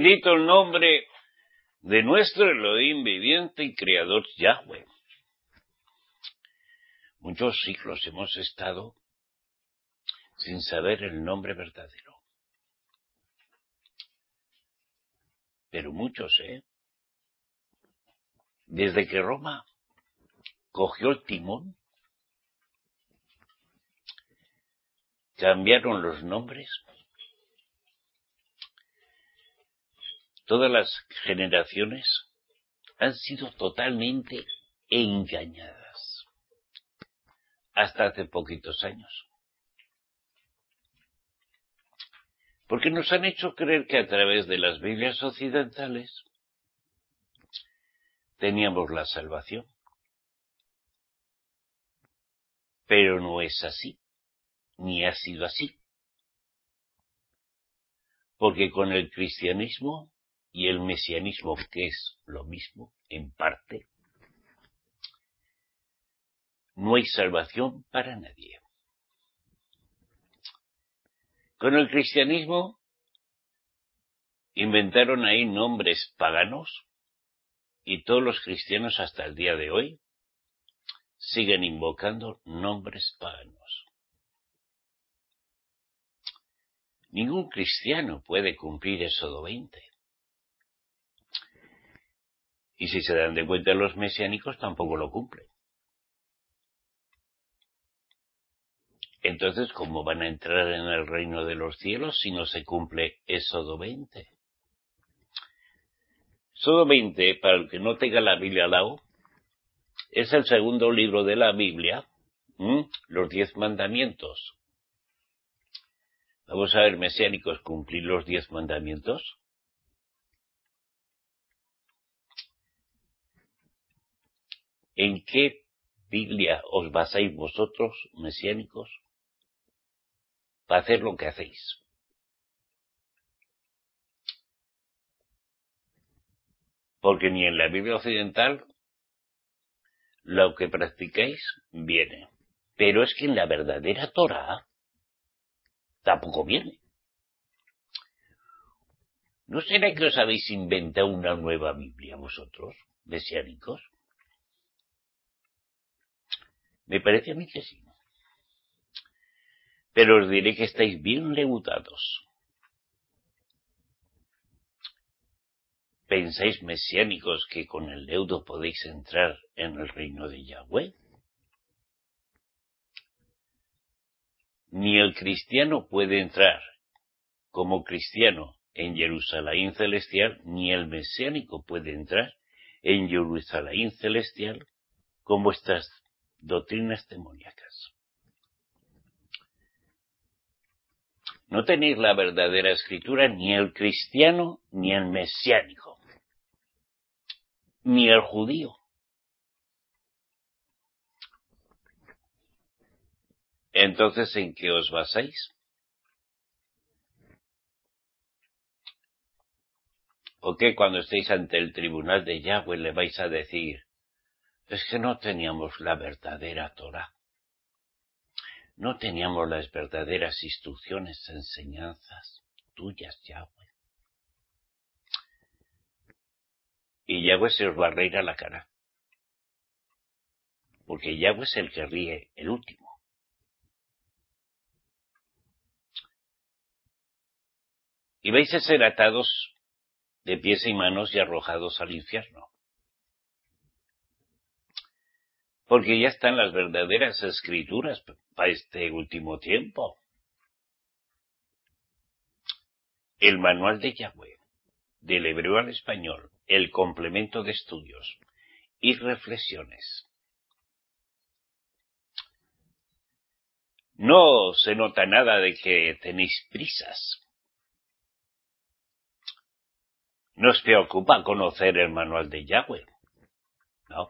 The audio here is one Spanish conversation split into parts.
Bendito el nombre de nuestro Elohim viviente y creador Yahweh. Muchos siglos hemos estado sin saber el nombre verdadero. Pero muchos, Desde que Roma cogió el timón, cambiaron los nombres. Todas las generaciones han sido totalmente engañadas. Hasta hace poquitos años. Porque nos han hecho creer que a través de las Biblias occidentales teníamos la salvación. Pero no es así, ni ha sido así. Porque con el cristianismo y el mesianismo, que es lo mismo, en parte, no hay salvación para nadie. Con el cristianismo inventaron ahí nombres paganos y todos los cristianos hasta el día de hoy siguen invocando nombres paganos. Ningún cristiano puede cumplir Éxodo 20. Y si se dan de cuenta los mesiánicos tampoco lo cumplen. Entonces, ¿cómo van a entrar en el reino de los cielos si no se cumple Éxodo 20? Éxodo 20, para el que no tenga la Biblia al lado, es el segundo libro de la Biblia, los 10 mandamientos. Vamos a ver, mesiánicos, ¿cumplir los 10 mandamientos? ¿En qué Biblia os basáis vosotros, mesiánicos, para hacer lo que hacéis? Porque ni en la Biblia occidental lo que practicáis viene. Pero es que en la verdadera Torá tampoco viene. ¿No será que os habéis inventado una nueva Biblia vosotros, mesiánicos? Me parece a mí que sí. Pero os diré que estáis bien leutados. ¿Pensáis, mesiánicos, que con el leudo podéis entrar en el reino de Yahweh? Ni el cristiano puede entrar como cristiano en Jerusalén celestial, ni el mesiánico puede entrar en Jerusalén celestial con vuestras doctrinas demoníacas. No tenéis la verdadera escritura ni el cristiano ni el mesiánico, ni el judío. Entonces, ¿en qué os basáis? ¿O qué cuando estéis ante el tribunal de Yahweh le vais a decir, es que no teníamos la verdadera Torá? No teníamos las verdaderas instrucciones, enseñanzas tuyas, Yahweh. Y Yahweh se os va a reír a la cara. Porque Yahweh es el que ríe, el último. Y vais a ser atados de pies y manos y arrojados al infierno. Porque ya están las verdaderas escrituras para este último tiempo. El manual de Yahweh, del hebreo al español, el complemento de estudios y reflexiones. No se nota nada de que tenéis prisas. No os preocupa conocer el manual de Yahweh, ¿no?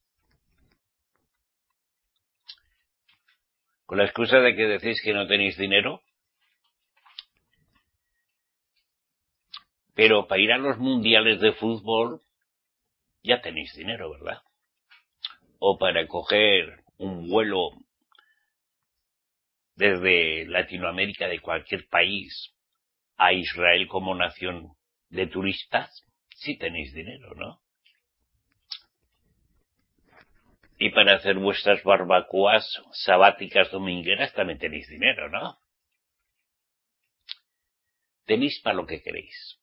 Con la excusa de que decís que no tenéis dinero. Pero para ir a los mundiales de fútbol ya tenéis dinero, ¿verdad? O para coger un vuelo desde Latinoamérica, de cualquier país, a Israel como nación de turistas, sí tenéis dinero, ¿no? Y para hacer vuestras barbacoas sabáticas domingueras también tenéis dinero, ¿no? Tenéis para lo que queréis.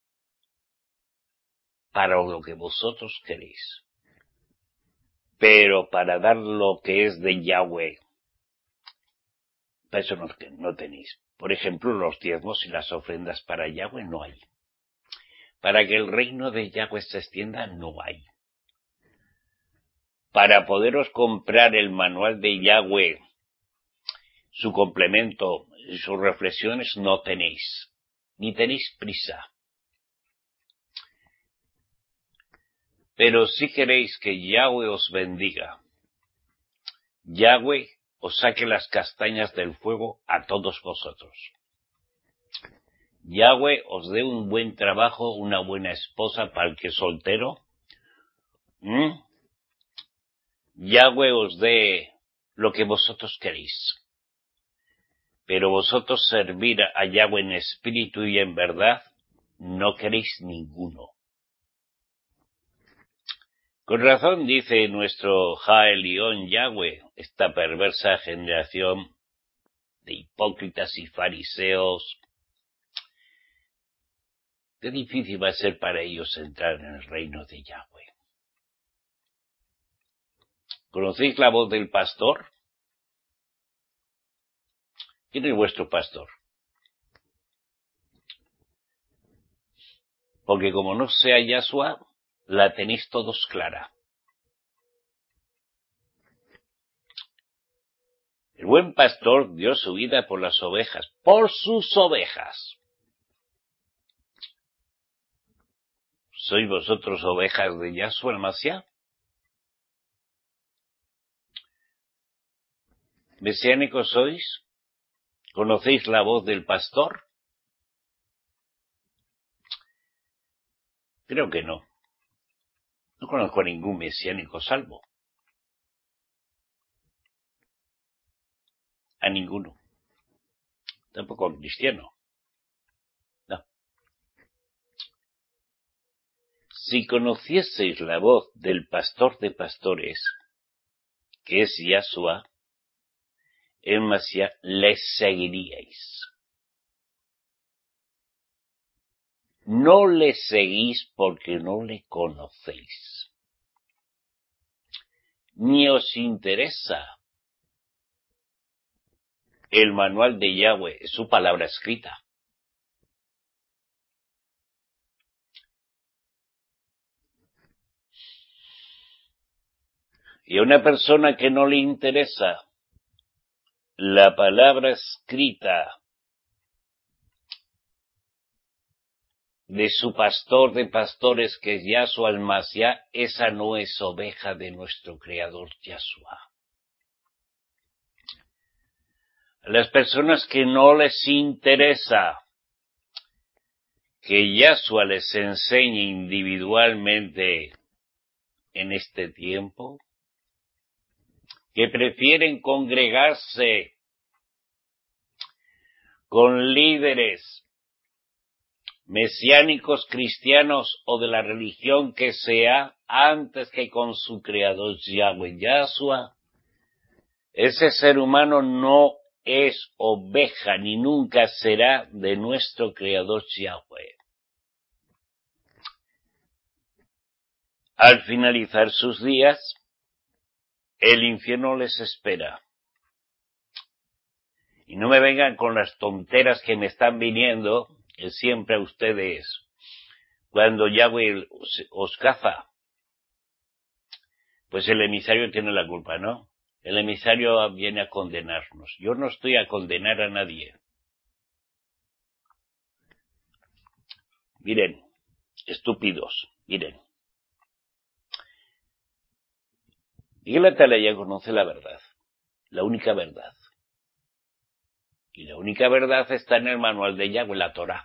Para lo que vosotros queréis. Pero para dar lo que es de Yahweh, para eso no tenéis. Por ejemplo, los diezmos y las ofrendas para Yahweh no hay. Para que el reino de Yahweh se extienda, no hay. Para poderos comprar el manual de Yahweh, su complemento y sus reflexiones, no tenéis. Ni tenéis prisa. Pero si queréis que Yahweh os bendiga, Yahweh os saque las castañas del fuego a todos vosotros. Yahweh os dé un buen trabajo, una buena esposa para el que es soltero. Yahweh os dé lo que vosotros queréis. Pero vosotros servir a Yahweh en espíritu y en verdad, no queréis ninguno. Con razón dice nuestro Jaelión Yahweh, esta perversa generación de hipócritas y fariseos. Qué difícil va a ser para ellos entrar en el reino de Yahweh. ¿Conocéis la voz del pastor? ¿Quién es vuestro pastor? Porque como no sea Yahshua, la tenéis todos clara. El buen pastor dio su vida por las ovejas, por sus ovejas. ¿Sois vosotros ovejas de Yahshua el Mashiach? ¿Mesiánicos sois? ¿Conocéis la voz del pastor? Creo que no. No conozco a ningún mesiánico salvo. A ninguno. Tampoco a un cristiano. No. Si conocieseis la voz del pastor de pastores, que es Yahshua, el Mashiach, le seguiríais. No le seguís porque no le conocéis. Ni os interesa el manual de Yahweh, su palabra escrita. Y a una persona que no le interesa la palabra escrita de su pastor de pastores, que es Yahshua el Mashiach, esa no es oveja de nuestro Creador Yahshua. A las personas que no les interesa que Yahshua les enseñe individualmente en este tiempo, que prefieren congregarse con líderes mesiánicos, cristianos o de la religión que sea, antes que con su creador Yahweh Yahshua, ese ser humano no es oveja ni nunca será de nuestro creador Yahweh. Al finalizar sus días, el infierno les espera. Y no me vengan con las tonteras que me están viniendo, que siempre a ustedes, cuando Yahweh os caza, pues el emisario tiene la culpa, ¿no? El emisario viene a condenarnos. Yo no estoy a condenar a nadie. Miren, estúpidos, miren. Miguel Atalaya conoce la verdad, la única verdad. Y la única verdad está en el manual de Yahweh, la Torah.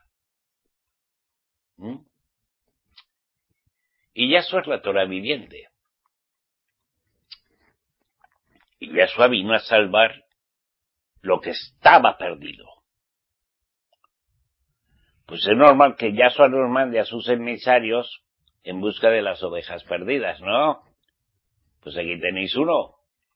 Y Yahshua es la Torah viviente. Y Yahshua vino a salvar lo que estaba perdido. Pues es normal que Yahshua nos mande a sus emisarios en busca de las ovejas perdidas, ¿no? Pues aquí tenéis uno.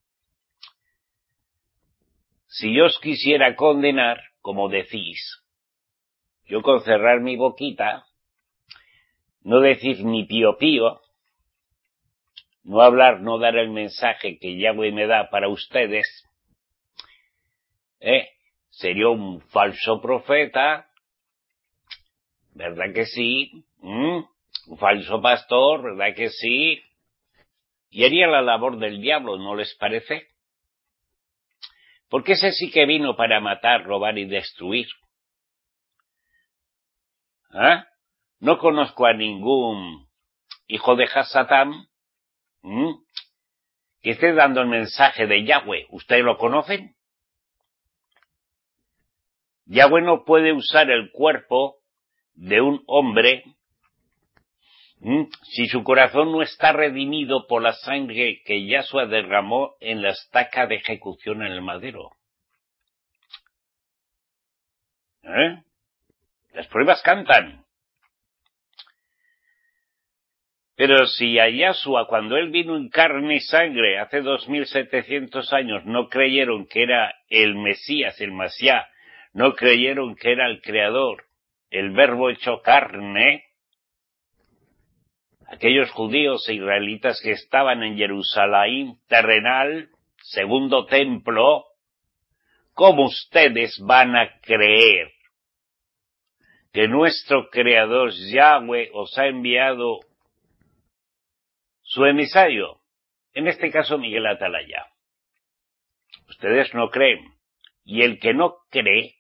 Si yo os quisiera condenar, como decís, yo con cerrar mi boquita, no decir ni pío pío, no hablar, no dar el mensaje que Yahweh me da para ustedes, sería un falso profeta, ¿verdad que sí? Un falso pastor, ¿verdad que sí? Y haría la labor del diablo, ¿no les parece? Porque ese sí que vino para matar, robar y destruir. No conozco a ningún hijo de Hasatán que esté dando el mensaje de Yahweh. ¿Ustedes lo conocen? Yahweh no puede usar el cuerpo de un hombre si su corazón no está redimido por la sangre que Yahshua derramó en la estaca de ejecución en el madero. Las pruebas cantan. Pero si a Yahshua, cuando él vino en carne y sangre hace 2700 años, no creyeron que era el Mesías, el Masiá, no creyeron que era el Creador, el Verbo hecho carne, aquellos judíos e israelitas que estaban en Jerusalén terrenal, segundo templo, ¿cómo ustedes van a creer que nuestro Creador Yahweh os ha enviado su emisario? En este caso Miguel Atalaya. Ustedes no creen. Y el que no cree,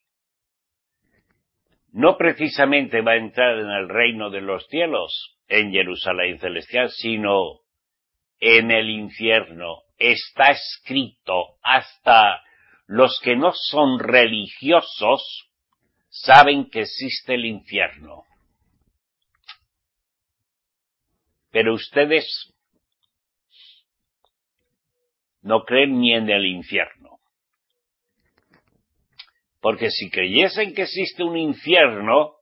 no precisamente va a entrar en el reino de los cielos, en Jerusalén celestial, sino en el infierno. Está escrito, hasta los que no son religiosos saben que existe el infierno. Pero ustedes no creen ni en el infierno. Porque si creyesen que existe un infierno,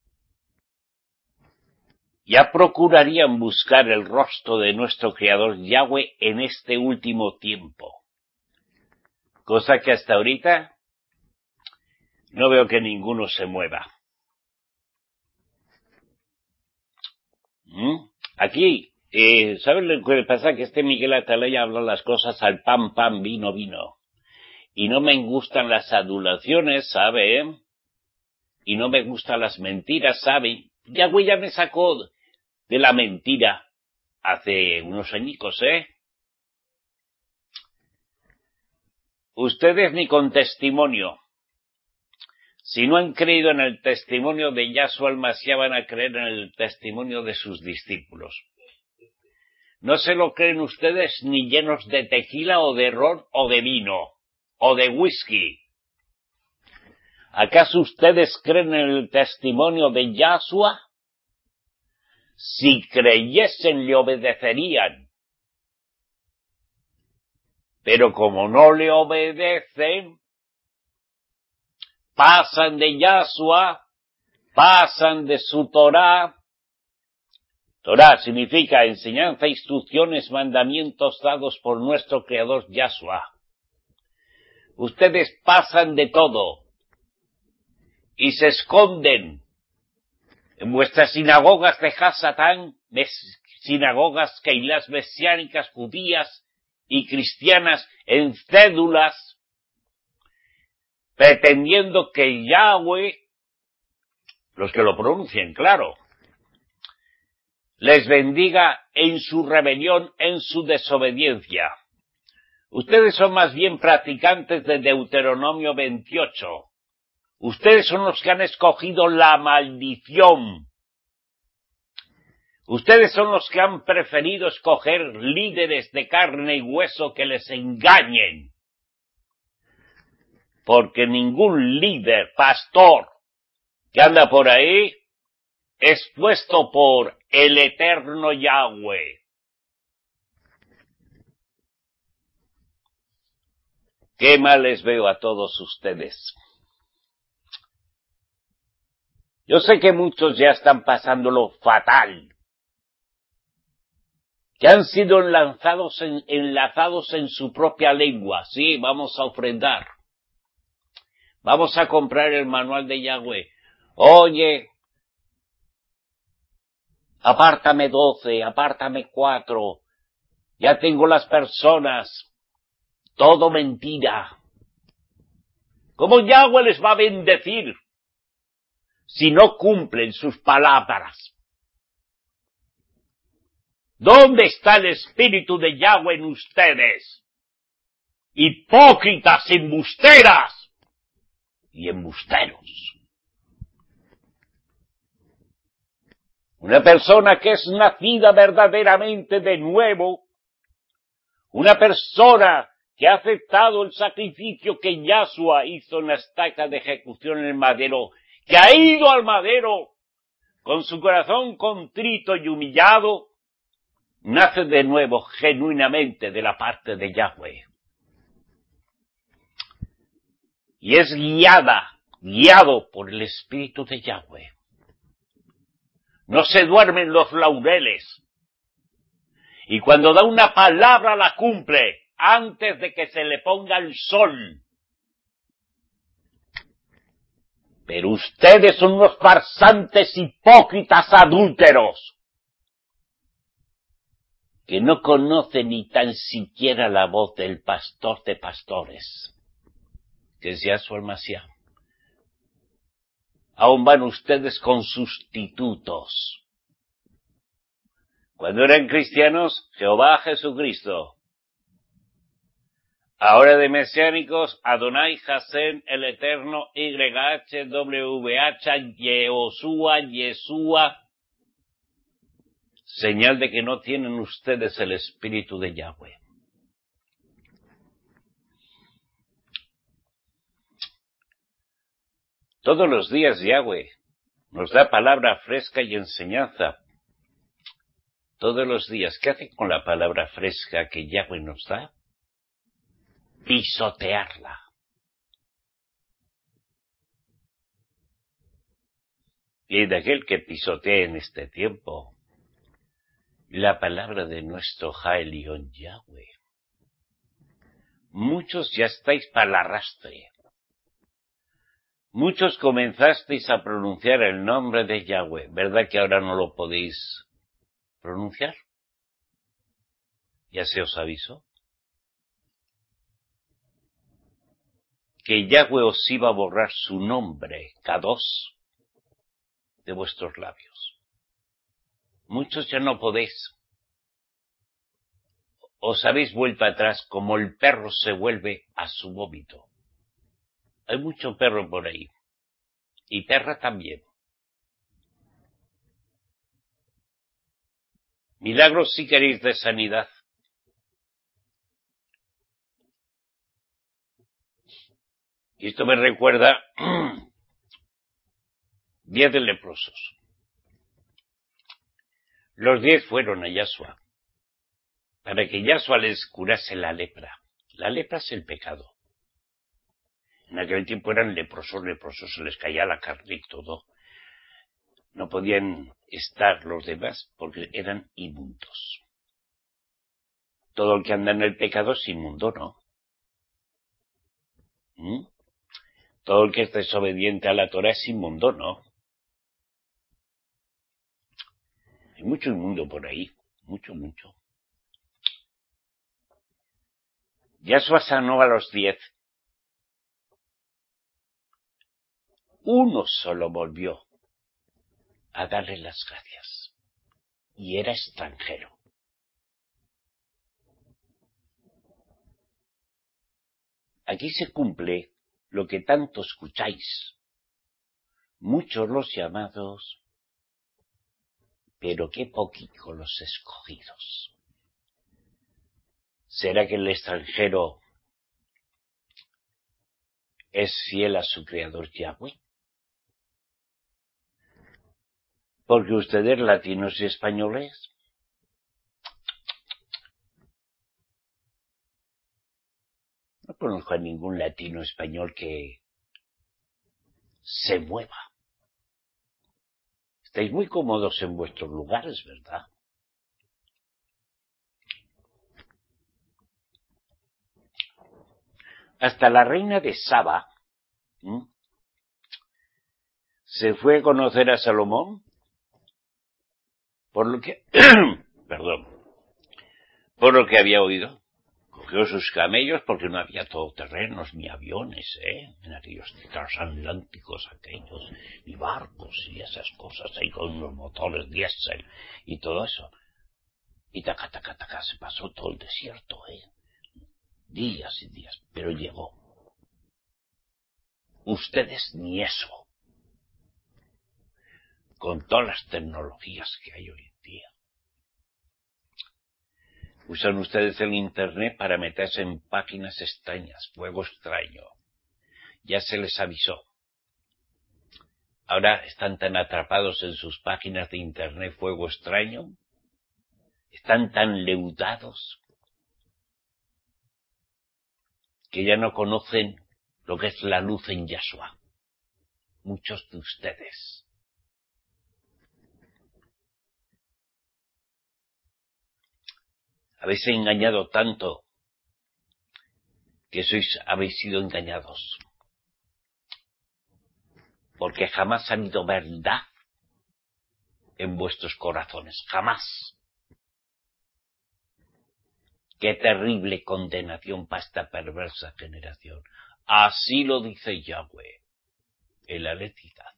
ya procurarían buscar el rostro de nuestro Creador Yahweh en este último tiempo. Cosa que hasta ahorita no veo que ninguno se mueva. Aquí, ¿saben lo que pasa? Que este Miguel Atalaya habla las cosas al pan, pan, vino, vino. Y no me gustan las adulaciones, ¿sabe? Y no me gustan las mentiras, ¿sabe? Yahweh ya me sacó de la mentira hace unos añicos, Ustedes ni con testimonio. Si no han creído en el testimonio de Yahshua el Mashiach, van a creer en el testimonio de sus discípulos. No se lo creen ustedes ni llenos de tequila o de ron o de vino o de whisky. ¿Acaso ustedes creen en el testimonio de Yahshua? Si creyesen le obedecerían. Pero como no le obedecen, pasan de Yahshua, pasan de su Torah. Torah significa enseñanza, instrucciones, mandamientos dados por nuestro Creador Yahshua. Ustedes pasan de todo y se esconden en vuestras sinagogas de Hasatán, sinagogas keilas mesiánicas, judías y cristianas, en cédulas, pretendiendo que Yahweh, los que lo pronuncien, claro, les bendiga en su rebelión, en su desobediencia. Ustedes son más bien practicantes de Deuteronomio 28. Ustedes son los que han escogido la maldición. Ustedes son los que han preferido escoger líderes de carne y hueso que les engañen. Porque ningún líder, pastor, que anda por ahí, es puesto por el eterno Yahweh. Qué mal les veo a todos ustedes. Yo sé que muchos ya están pasándolo fatal, que han sido enlazados en su propia lengua. Sí, vamos a ofrendar. Vamos a comprar el manual de Yahweh. Oye, apártame 12, apártame 4. Ya tengo las personas. Todo mentira. ¿Cómo Yahweh les va a bendecir si no cumplen sus palabras? ¿Dónde está el Espíritu de Yahweh en ustedes? Hipócritas, embusteras y embusteros. Una persona que es nacida verdaderamente de nuevo, una persona que ha aceptado el sacrificio que Yahshua hizo en la estaca de ejecución en el madero, que ha ido al madero con su corazón contrito y humillado, nace de nuevo genuinamente de la parte de Yahweh. Y es guiado por el Espíritu de Yahweh. No se duerme en los laureles. Y cuando da una palabra la cumple antes de que se le ponga el sol. Pero ustedes son unos farsantes hipócritas adúlteros que no conocen ni tan siquiera la voz del pastor de pastores, que es Yahshua el Mashiach. Aún van ustedes con sustitutos. Cuando eran cristianos, Jehová Jesucristo. Ahora de mesiánicos, Adonai Hasem, el Eterno, YHWH, Yehoshua, Yeshua. Señal de que no tienen ustedes el Espíritu de Yahweh. Todos los días Yahweh nos da palabra fresca y enseñanza. Todos los días. ¿Qué hace con la palabra fresca que Yahweh nos da? Pisotearla. Y de aquel que pisotee en este tiempo la palabra de nuestro Jaelión Yahweh. Muchos ya estáis para el arrastre. Muchos comenzasteis a pronunciar el nombre de Yahweh. ¿Verdad que ahora no lo podéis pronunciar? Ya se os avisó. Que Yahweh os iba a borrar su nombre, Kadosh, de vuestros labios. Muchos ya no podéis. Os habéis vuelto atrás como el perro se vuelve a su vómito. Hay mucho perro por ahí. Y perra también. Milagros si queréis de sanidad. Y esto me recuerda 10 de leprosos. Los 10 fueron a Yahshua para que Yahshua les curase la lepra. La lepra es el pecado. En aquel tiempo eran leprosos, se les caía la carne y todo. No podían estar los demás porque eran inmundos. Todo el que anda en el pecado es inmundo, ¿no? Todo el que es desobediente a la Torah es inmundo, ¿no? Hay mucho inmundo por ahí, mucho. Yahshua sanó a los 10. Uno solo volvió a darle las gracias. Y era extranjero. Aquí se cumple lo que tanto escucháis. Muchos los llamados, pero qué poquito los escogidos. ¿Será que el extranjero es fiel a su creador Yahweh? Porque ustedes latinos y españoles no conozco a ningún latino español que se mueva Estáis muy cómodos en vuestros lugares, ¿verdad? Hasta la reina de Saba se fue a conocer a Salomón, por lo que, por lo que había oído. Cogió sus camellos porque no había todoterrenos ni aviones, en aquellos transatlánticos aquellos, ni barcos y esas cosas ahí con unos motores diésel y todo eso. Y taca, se pasó todo el desierto, días y días, pero llegó. Ustedes ni eso, con todas las tecnologías que hay hoy en día. Usan ustedes el Internet para meterse en páginas extrañas, fuego extraño. Ya se les avisó. Ahora están tan atrapados en sus páginas de Internet, fuego extraño, están tan leudados, que ya no conocen lo que es la luz en Yahshua. Muchos de ustedes. Habéis engañado tanto que habéis sido engañados. Porque jamás ha habido verdad en vuestros corazones. Jamás. Qué terrible condenación para esta perversa generación. Así lo dice Yahweh, el Aletidad.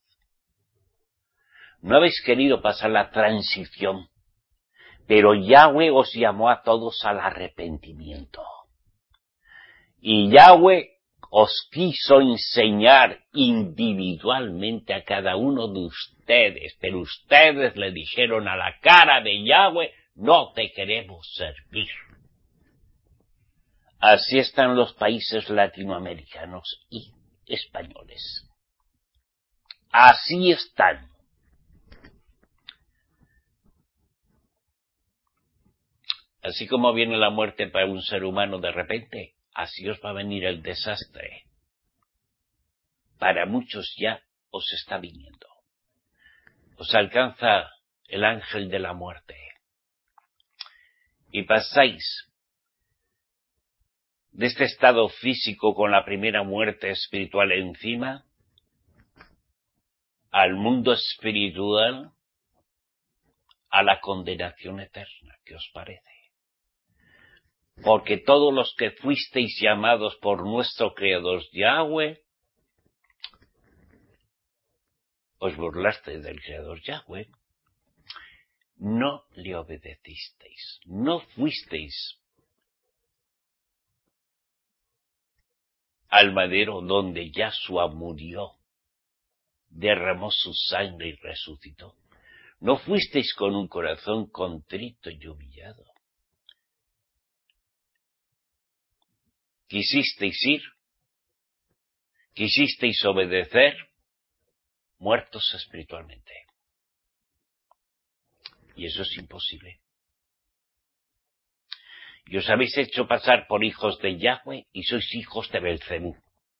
No habéis querido pasar la transición, pero Yahweh os llamó a todos al arrepentimiento. Y Yahweh os quiso enseñar individualmente a cada uno de ustedes, pero ustedes le dijeron a la cara de Yahweh, no te queremos servir. Así están los países latinoamericanos y españoles. Así están. Así como viene la muerte para un ser humano de repente, así os va a venir el desastre. Para muchos ya os está viniendo. Os alcanza el ángel de la muerte. Y pasáis de este estado físico con la primera muerte espiritual encima al mundo espiritual, a la condenación eterna. ¿Qué os parece? Porque todos los que fuisteis llamados por nuestro Creador Yahweh, os burlasteis del Creador Yahweh, no le obedecisteis, no fuisteis al madero donde Yahshua murió, derramó su sangre y resucitó. No fuisteis con un corazón contrito y humillado. Quisisteis ir, quisisteis obedecer, muertos espiritualmente. Y eso es imposible. Y os habéis hecho pasar por hijos de Yahweh y sois hijos de Belcebú.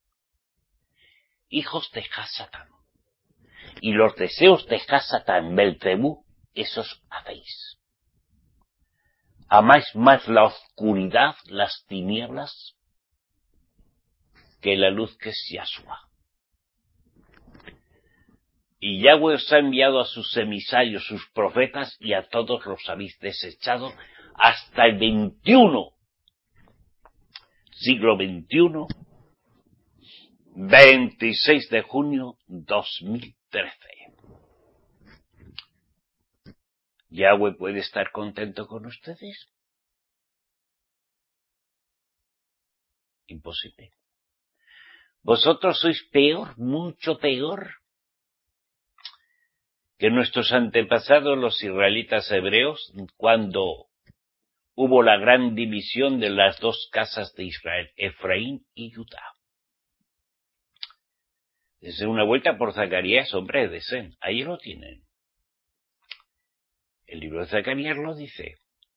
Hijos de Hasatán. Y los deseos de Hasatán, Belcebú, esos hacéis. Amáis más la oscuridad, las tinieblas, que la luz que es Yahshua. Y Yahweh os ha enviado a sus emisarios, sus profetas, y a todos los habéis desechado hasta el 21, siglo XXI, 26 de junio 2013. ¿Yahweh puede estar contento con ustedes? Imposible. Vosotros sois peor, mucho peor, que nuestros antepasados los israelitas hebreos cuando hubo la gran división de las dos casas de Israel, Efraín y Judá. Desde una vuelta por Zacarías, hombre, deseen, ahí lo tienen. El libro de Zacarías lo dice.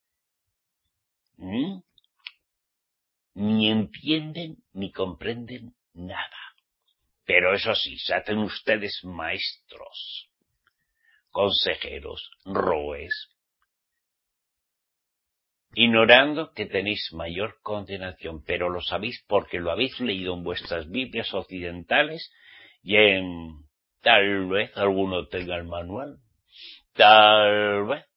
Ni entienden ni comprenden nada. Pero eso sí, se hacen ustedes maestros. consejeros, roes, ignorando que tenéis mayor condenación, pero lo sabéis porque lo habéis leído en vuestras Biblias occidentales y tal vez alguno tenga el manual, tal vez,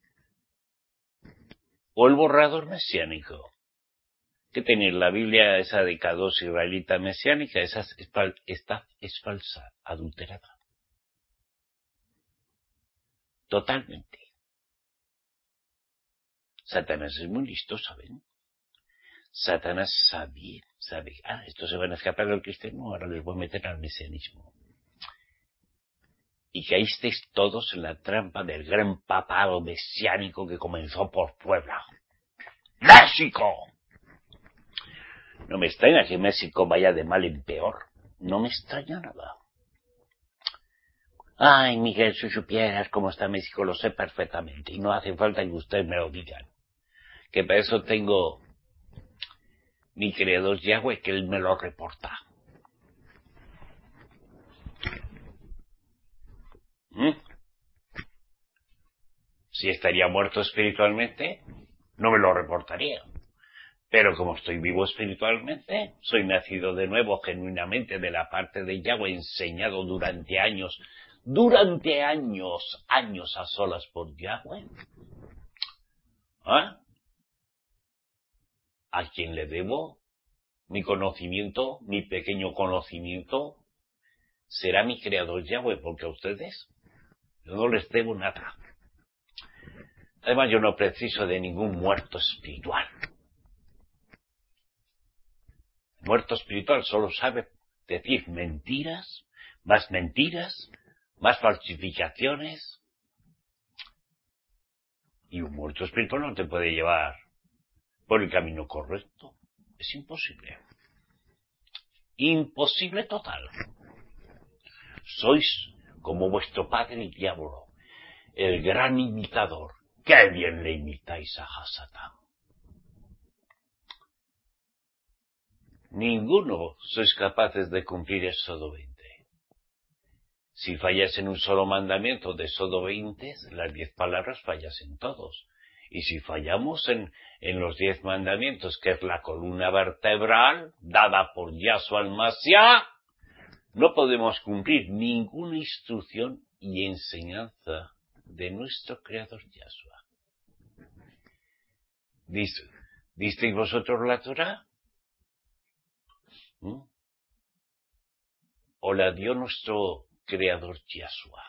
o el borrador mesiánico. Que tenéis la Biblia esa de K2 israelita mesiánica, esa es falsa, adulterada. Totalmente. Satanás es muy listo, ¿saben? Satanás sabe, estos se van a escapar del cristianismo, ahora les voy a meter al mesianismo. Y caísteis todos en la trampa del gran papado mesiánico que comenzó por Puebla. ¡México! No me extraña que México vaya de mal en peor. No me extraña nada. Ay, Miguel, si supieras cómo está México, lo sé perfectamente. Y no hace falta que ustedes me lo digan. Que para eso tengo mi creador Yahweh, que él me lo reporta. Si estaría muerto espiritualmente, no me lo reportaría. Pero como estoy vivo espiritualmente, soy nacido de nuevo genuinamente de la parte de Yahweh, enseñado durante años a solas por Yahweh. ¿Ah? ¿A quién le debo mi conocimiento, mi pequeño conocimiento? Será mi creador Yahweh, porque a ustedes yo no les debo nada. Además, yo no preciso de ningún muerto espiritual. El muerto espiritual solo sabe decir mentiras, más falsificaciones. Y un muerto espiritual no te puede llevar por el camino correcto. Es imposible. Imposible total. Sois como vuestro padre el diablo, el gran imitador. ¡Qué bien le imitáis a Hasatán! Ninguno sois capaces de cumplir Éxodo 20. Si fallas en un solo mandamiento de Éxodo 20, las 10 palabras fallas en todos. Y si fallamos en los 10 mandamientos, que es la columna vertebral dada por Yahshua el Mashiach, no podemos cumplir ninguna instrucción y enseñanza de nuestro Creador Yahshua. ¿Visteis vosotros la Torá? ¿O la dio nuestro Creador Yahshua?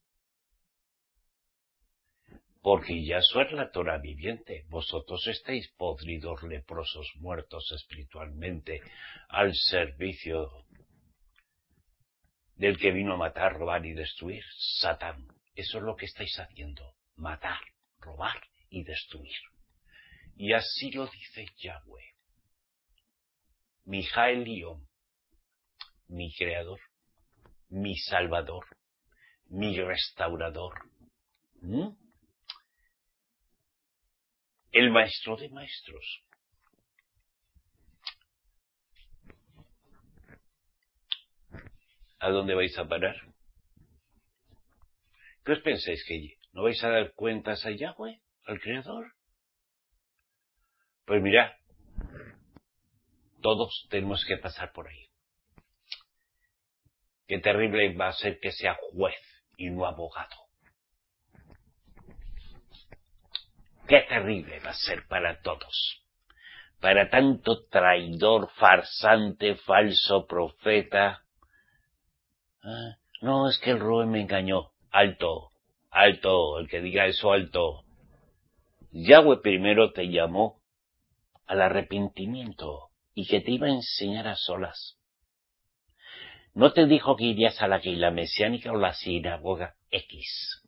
Porque Yahshua es la Torá viviente. Vosotros estáis podridos, leprosos, muertos espiritualmente, al servicio del que vino a matar, robar y destruir, Satán. Eso es lo que estáis haciendo. Matar, robar y destruir. Y así lo dice Yahweh. Mijael Liom, mi creador, mi salvador, mi restaurador. El maestro de maestros. ¿A dónde vais a parar? ¿Qué os pensáis que no vais a dar cuentas a Yahweh, al Creador? Pues mirad, todos tenemos que pasar por ahí. Qué terrible va a ser que sea juez y no abogado. Qué terrible va a ser para todos. Para tanto traidor, farsante, falso profeta. No, es que el Roe me engañó. Alto, el que diga eso, alto. Yahweh primero te llamó al arrepentimiento y que te iba a enseñar a solas. No te dijo que irías a la Keilah mesiánica o la sinagoga X.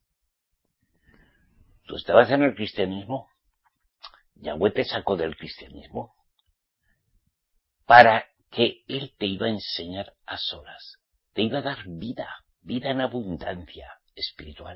Tú estabas en el cristianismo. Yahweh te sacó del cristianismo para que Él te iba a enseñar a solas. Te iba a dar vida en abundancia espiritual.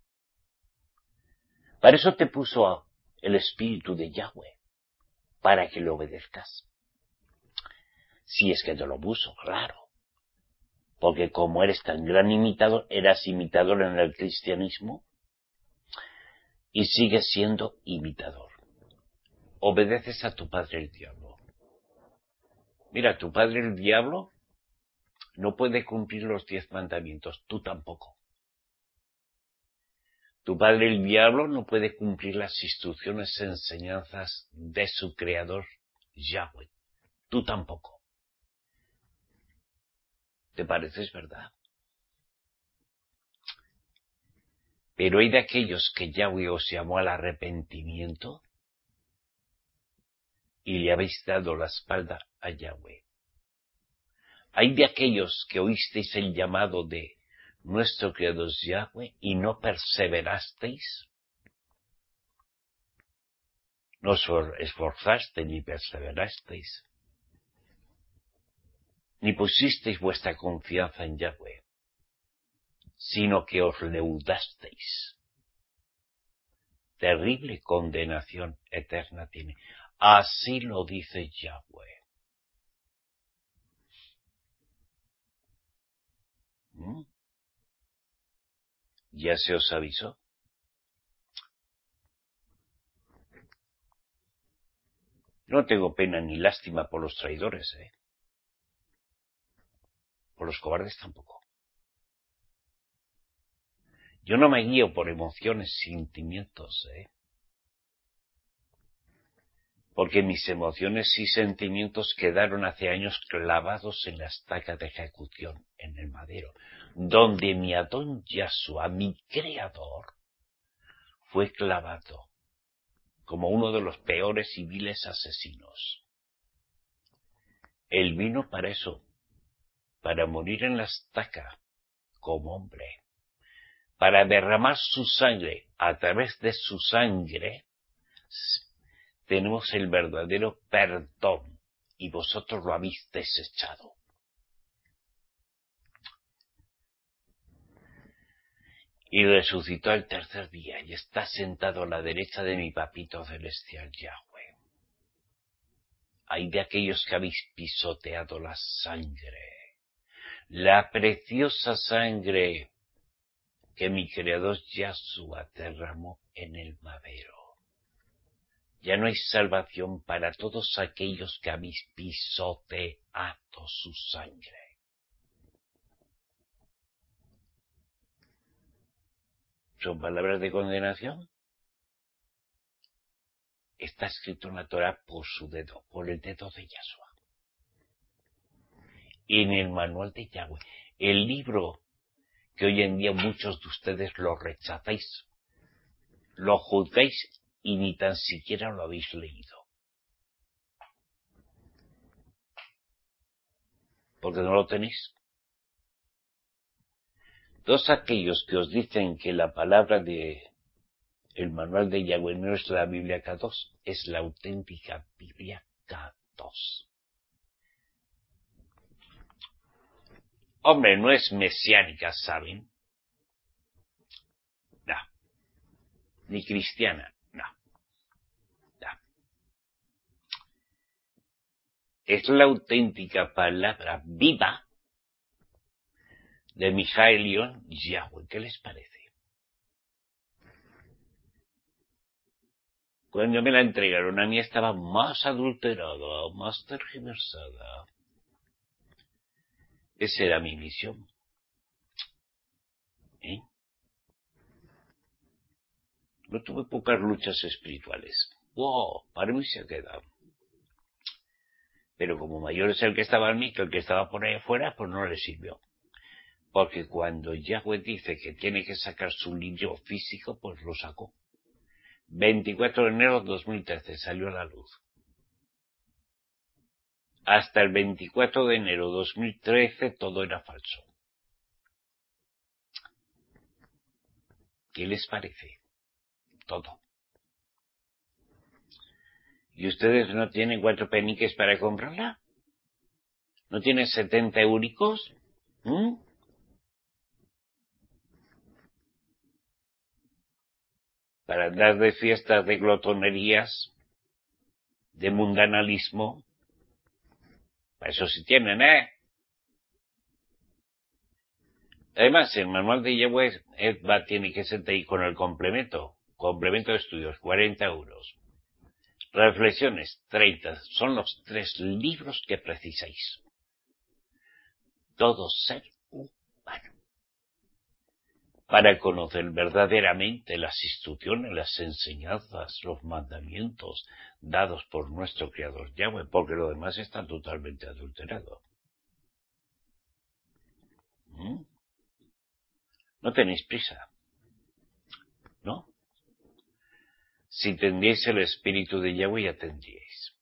Para eso te puso el Espíritu de Yahweh, para que le obedezcas. Si es que te lo puso, claro. porque como eres tan gran imitador, eras imitador en el cristianismo y sigues siendo imitador. Obedeces a tu padre el diablo. Mira, tu padre el diablo no puede cumplir los 10 mandamientos, tú tampoco. Tu padre el diablo no puede cumplir las instrucciones e enseñanzas de su creador Yahweh, tú tampoco. ¿Te pareces verdad? Pero hay de aquellos que Yahweh os llamó al arrepentimiento y le habéis dado la espalda a Yahweh. Hay de aquellos que oísteis el llamado de nuestro Creador Yahweh y no perseverasteis. No os esforzasteis ni perseverasteis, ni pusisteis vuestra confianza en Yahweh, sino que os leudasteis. Terrible condenación eterna tiene. Así lo dice Yahweh. ¿Ya se os avisó? No tengo pena ni lástima por los traidores, Por los cobardes tampoco. Yo no me guío por emociones, sentimientos, Porque mis emociones y sentimientos quedaron hace años clavados en la estaca de ejecución, en el madero, donde mi Adón Yahshua, mi creador, fue clavado como uno de los peores y viles asesinos. Él vino para eso, para morir en la estaca como hombre, para derramar su sangre. A través de su sangre tenemos el verdadero perdón y vosotros lo habéis desechado. Y resucitó al tercer día y está sentado a la derecha de mi papito celestial Yahweh. Hay de aquellos que habéis pisoteado la sangre, la preciosa sangre que mi creador Yahshua derramó en el madero. Ya no hay salvación para todos aquellos que habéis pisoteado su sangre. ¿Son palabras de condenación? Está escrito en la Torah por su dedo, por el dedo de Yahshua. En el manual de Yahweh, el libro que hoy en día muchos de ustedes lo rechazáis, lo juzgáis y ni tan siquiera lo habéis leído. Porque no lo tenéis. Todos aquellos que os dicen que la palabra de el manual de Yahweh no es la Biblia K2, es la auténtica Biblia K2. Hombre, no es mesiánica, ¿saben? No. Ni cristiana, no. Es la auténtica palabra viva de Mijaelion Yahweh. ¿Qué les parece? Cuando me la entregaron a mí estaba más adulterada, más tergiversada. Esa era mi misión. No tuve pocas luchas espirituales. ¡Wow! Para mí se ha quedado. Pero como mayor es el que estaba en mí que el que estaba por ahí afuera, pues no le sirvió. Porque cuando Yahweh dice que tiene que sacar su libro físico, pues lo sacó. 24 de enero de 2013 salió a la luz. Hasta el 24 de enero de 2013 todo era falso. ¿Qué les parece? Todo. ¿Y ustedes no tienen 4 peniques para comprarla? ¿No tienen 70 euricos? Para andar de fiestas, de glotonerías, de mundanalismo. Para eso sí tienen, Además, el manual de Yahweh tiene que ser ahí con el complemento de estudios, 40 euros. Reflexiones, 30. Son los 3 libros que precisáis. Todo ser humano. Para conocer verdaderamente las instrucciones, las enseñanzas, los mandamientos dados por nuestro Creador Yahweh, porque lo demás está totalmente adulterado. No tenéis prisa, ¿no? Si tendríais el espíritu de Yahweh, ya tendríais.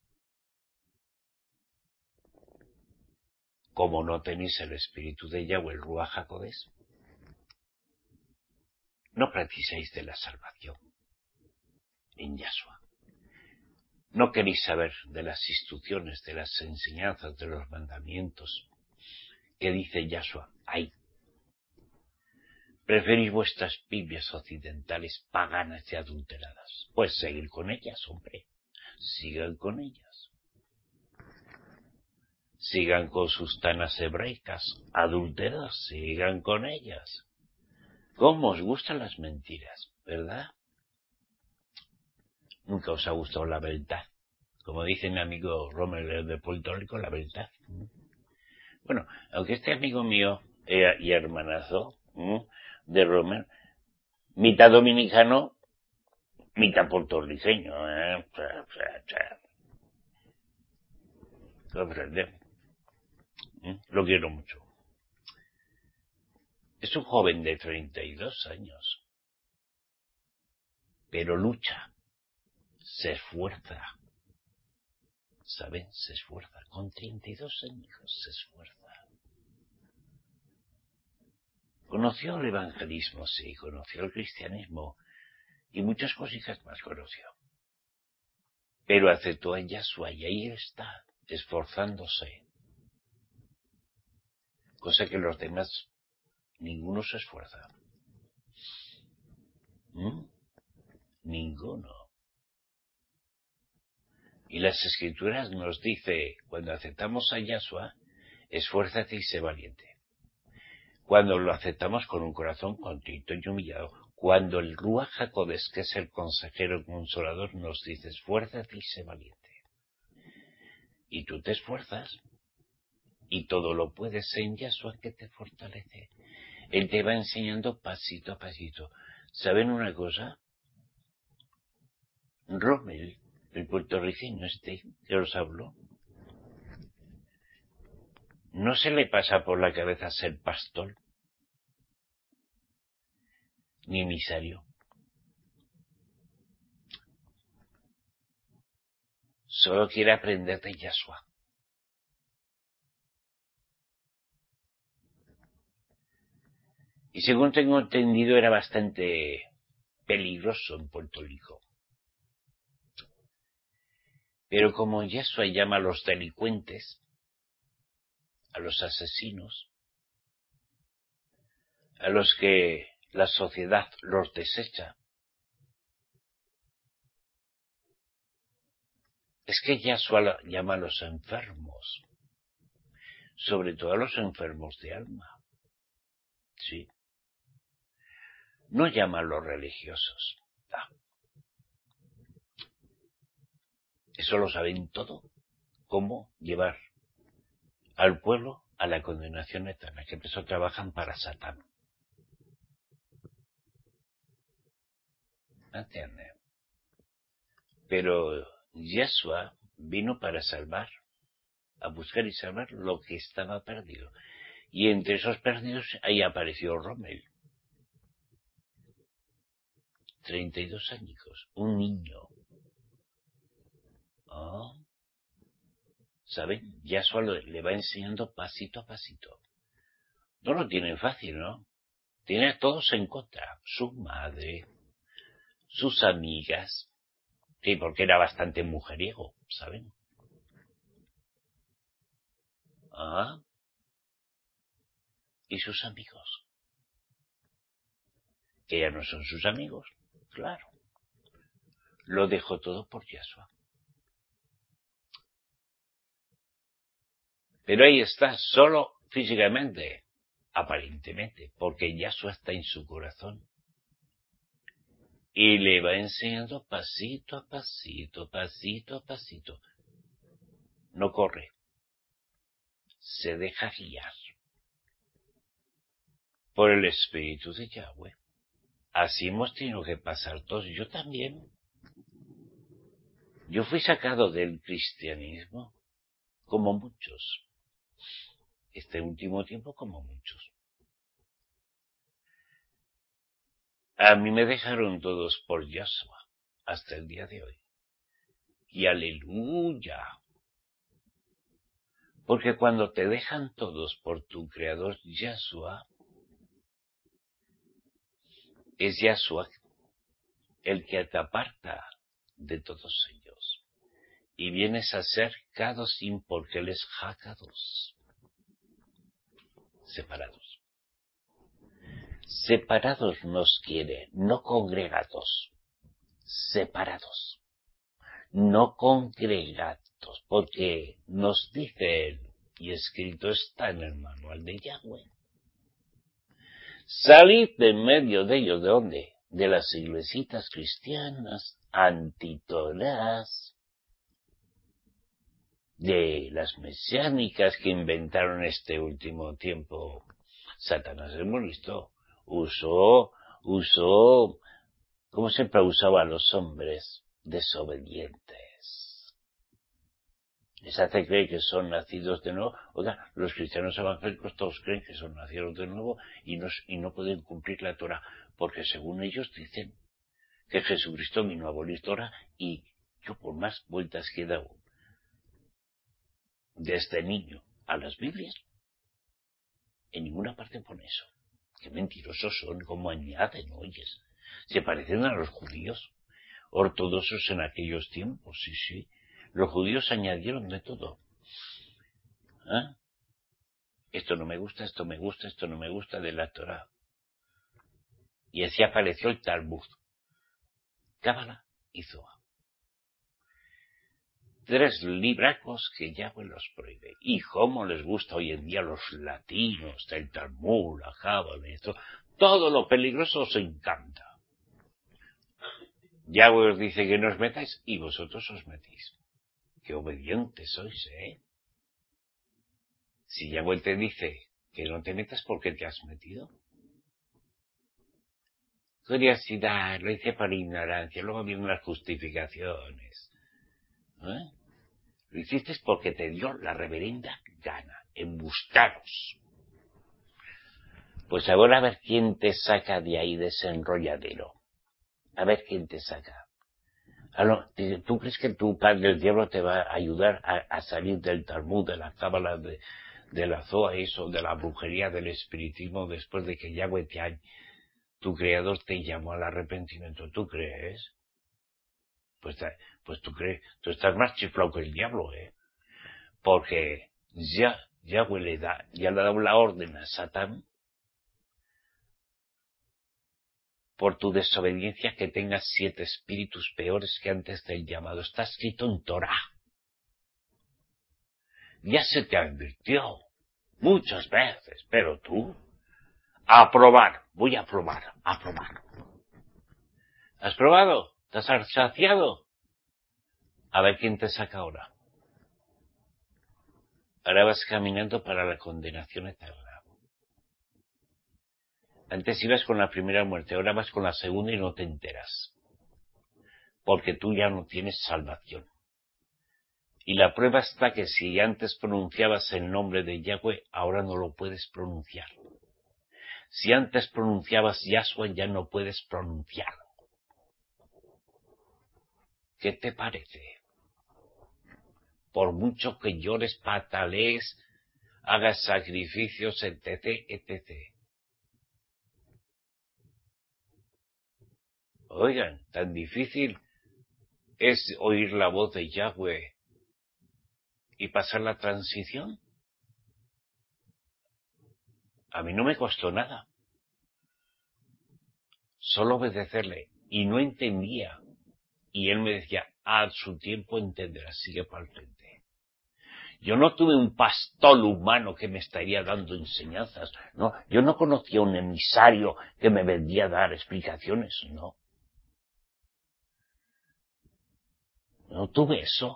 Como no tenéis el espíritu de Yahweh, el Ruach HaKodesh, no precisáis de la salvación en Yahshua. No queréis saber de las instrucciones, de las enseñanzas, de los mandamientos que dice Yahshua ahí. Preferís vuestras Biblias occidentales paganas y adulteradas. Pues seguir con ellas, hombre. Sigan con ellas. Sigan con sus tanas hebraicas adulteradas. Sigan con ellas. ¿Cómo os gustan las mentiras, verdad? Nunca os ha gustado la verdad. Como dice mi amigo Rommel de Puerto Rico, la verdad. Bueno, aunque este amigo mío y hermanazo de Rommel, mitad dominicano, mitad puertorriqueño. ¿Comprende? Lo quiero mucho. Es un joven de 32 años, pero lucha, se esfuerza. ¿Saben? Se esfuerza. Con 32 años se esfuerza. Conoció el evangelismo, sí, conoció el cristianismo y muchas cositas más conoció. Pero aceptó a Yahshua y ahí está, esforzándose. Cosa que los demás, ninguno se esfuerza. Ninguno. Y las Escrituras nos dice, cuando aceptamos a Yahshua, esfuérzate y sé valiente. Cuando lo aceptamos con un corazón contrito y humillado, cuando el Ruach HaKodesh, que es el consejero consolador, nos dice, esfuérzate y sé valiente. Y tú te esfuerzas, y todo lo puedes en Yahshua que te fortalece. Él te va enseñando pasito a pasito. ¿Saben una cosa? Rommel, el puertorriqueño que os hablo, no se le pasa por la cabeza ser pastor, ni emisario. Solo quiere aprender de Yahshua. Y según tengo entendido, era bastante peligroso en Puerto Rico. Pero como Yahshua llama a los delincuentes, a los asesinos, a los que la sociedad los desecha, es que Yahshua llama a los enfermos, sobre todo a los enfermos de alma. Sí. No llama a los religiosos. No. Eso lo saben todo. Cómo llevar al pueblo a la condenación eterna, que por eso trabajan para Satán. ¿Entienden? Pero Yahshua vino para salvar, a buscar y salvar lo que estaba perdido. Y entre esos perdidos ahí apareció Rommel. 32 años, un niño. ¿Saben? Yahshua le va enseñando pasito a pasito. No lo tienen fácil, ¿no? Tiene a todos en contra. Su madre, sus amigas. Sí, porque era bastante mujeriego, ¿saben? Y sus amigos. Que ya no son sus amigos, claro. Lo dejó todo por Yahshua. Pero ahí está, solo físicamente. aparentemente, porque Yahshua está en su corazón. Y le va enseñando pasito a pasito, pasito a pasito. No corre, se deja guiar por el Espíritu de Yahweh. Así hemos tenido que pasar todos, yo también. Yo fui sacado del cristianismo, como muchos. Este último tiempo, como muchos. A mí me dejaron todos por Yahshua, hasta el día de hoy. Y aleluya. Porque cuando te dejan todos por tu creador Yahshua, es Yahshua el que te aparta de todos ellos. Y vienes a ser Kadoshim porque él es Hakados. Separados. Separados nos quiere, no congregados. Separados. No congregados, porque nos dice él, y escrito está en el manual de Yahweh. Salid de en medio de ellos, ¿de dónde? De las iglesitas cristianas, antitorás, de las mesiánicas que inventaron este último tiempo. Satanás, hemos visto, usó, como siempre usaba a los hombres desobedientes. Les hace creer que son nacidos de nuevo. Oiga, los cristianos evangélicos todos creen que son nacidos de nuevo y no pueden cumplir la Torah, porque según ellos dicen que Jesucristo vino a abolir Torah, y yo por más vueltas que he dado desde niño a las Biblias, en ninguna parte pone eso. Qué mentirosos son, como añaden, oyes. Se parecen a los judíos ortodoxos en aquellos tiempos, sí. Los judíos añadieron de todo. ¿Ah? Esto no me gusta, esto me gusta, esto no me gusta de la Torah. Y así apareció el Talmud, Cábala y Zohar. 3 libracos que Yahweh los prohíbe. Y cómo les gusta hoy en día a los latinos, el Talmud, la Cábala y esto. Todo lo peligroso os encanta. Yahweh os dice que no os metáis y vosotros os metís. Qué obedientes sois, ¿eh? Si Yahweh te dice que no te metas, ¿por qué te has metido? Curiosidad, lo hice por ignorancia, luego vienen las justificaciones. ¿Eh? Lo hiciste porque te dio la reverenda gana, embuscaros. Pues ahora a ver quién te saca de ahí, de ese enrolladero. A ver quién te saca. ¿Tú crees que tu padre, el diablo, te va a ayudar a salir del Talmud, de la Cábala, de la Zohar, eso, de la brujería, del espiritismo, después de que Yahweh tu creador te llamó al arrepentimiento? ¿Tú crees? Pues tú crees, tú estás más chiflado que el diablo, ¿eh? Porque Yahweh ya le ha dado la orden a Satán por tu desobediencia que tengas 7 espíritus peores que antes del llamado. Está escrito en Torah. Ya se te advirtió muchas veces, pero tú, voy a probar. ¿Has probado? ¿Te has saciado? A ver quién te saca ahora. Ahora vas caminando para la condenación eterna. Antes ibas con la primera muerte, ahora vas con la segunda y no te enteras. Porque tú ya no tienes salvación. Y la prueba está que si antes pronunciabas el nombre de Yahweh, ahora no lo puedes pronunciar. Si antes pronunciabas Yahshua, ya no puedes pronunciarlo. ¿Qué te parece? Por mucho que llores, patalees, hagas sacrificios, etc. Oigan, tan difícil es oír la voz de Yahweh y pasar la transición. A mí no me costó nada. Solo obedecerle. Y no entendía. Y él me decía, a su tiempo entenderás, sigue para el frente. Yo no tuve un pastor humano que me estaría dando enseñanzas, no. Yo no conocía un emisario que me vendría a dar explicaciones, no. No tuve eso.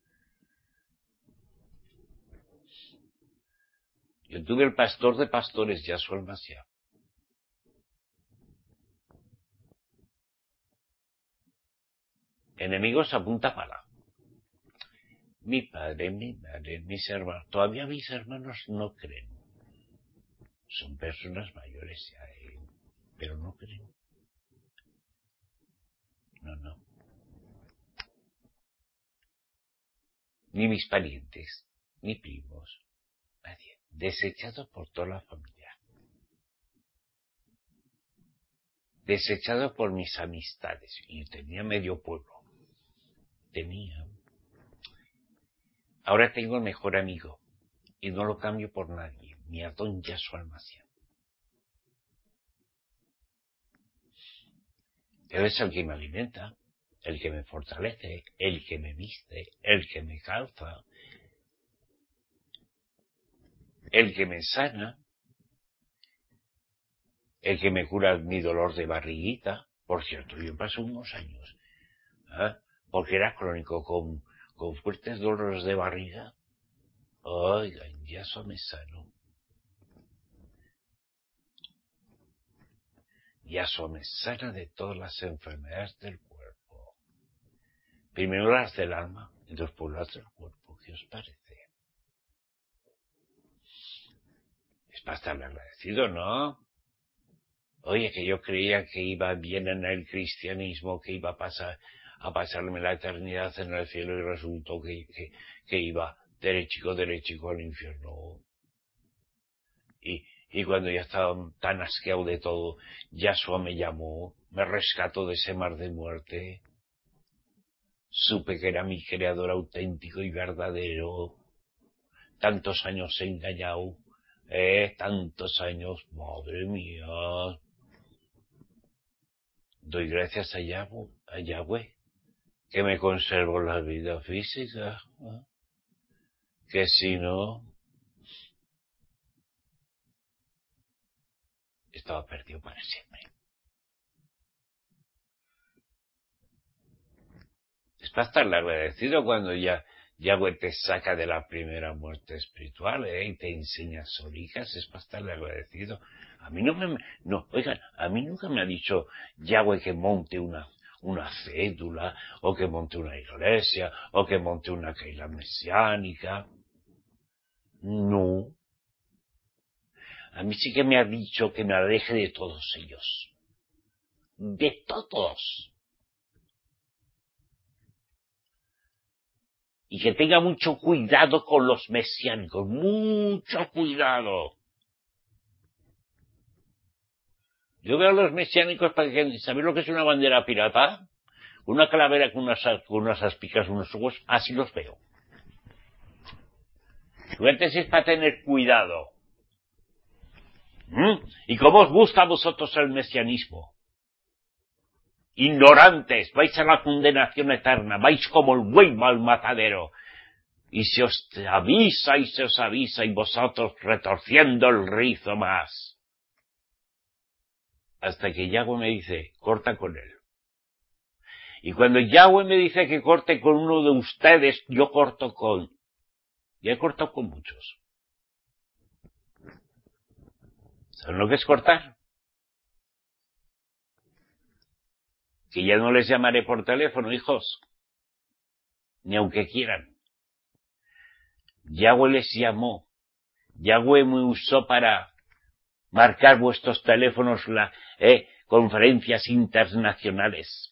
Yo tuve el pastor de pastores, Yahshua Mashiach. Enemigos a punta pala. Mi padre, mi madre, mis hermanos. Todavía mis hermanos no creen. Son personas mayores ya, pero no creen. No. Ni mis parientes, ni primos. Nadie. Desechado por toda la familia. Desechado por mis amistades. Y tenía medio pueblo. Ahora tengo el mejor amigo. Y no lo cambio por nadie. Mi Adón Yahshua Mashiach. Él es el que me alimenta, el que me fortalece, el que me viste, el que me calza, el que me sana, el que me cura mi dolor de barriguita. Por cierto, yo pasé unos años, porque era crónico con fuertes dolores de barriga. Oiga, Yahshua me sanó. Yahshua me sana de todas las enfermedades del cuerpo. Primero las del alma y después las del cuerpo. ¿Qué os parece? Es para estar agradecido, ¿no? Oye, que yo creía que iba bien en el cristianismo, que iba a pasarme la eternidad en el cielo y resultó que iba derechico al infierno. Y cuando ya estaba tan asqueado de todo, Yahshua me llamó, me rescató de ese mar de muerte. Supe que era mi creador auténtico y verdadero. Tantos años he engañado, tantos años, madre mía. Doy gracias a Yahweh, que me conservó la vida física, que si no, estaba perdido para siempre. Es para estar agradecido cuando Yahweh te saca de la primera muerte espiritual, y te enseña sorijas, es para estar agradecido. A mí oigan, a mí nunca me ha dicho Yahweh que monte una cédula, o que monte una iglesia, o que monte una keila mesiánica. No. A mí sí que me ha dicho que me aleje de todos ellos. De todos. Y que tenga mucho cuidado con los mesiánicos. Mucho cuidado. Yo veo a los mesiánicos para que, ¿sabéis lo que es una bandera pirata? Una calavera con unas aspicas, unos ojos, así los veo. Suerte es para tener cuidado. ¿Y cómo os gusta a vosotros el mesianismo? Ignorantes, vais a la condenación eterna, vais como el buey al matadero. Y se os avisa y vosotros retorciendo el rizo más. Hasta que Yahweh me dice, corta con él. Y cuando Yahweh me dice que corte con uno de ustedes, yo corto con... Ya he cortado con muchos. ¿Saben lo que es cortar? Que ya no les llamaré por teléfono, hijos. Ni aunque quieran. Yahweh les llamó. Yahweh me usó para marcar vuestros teléfonos, conferencias internacionales.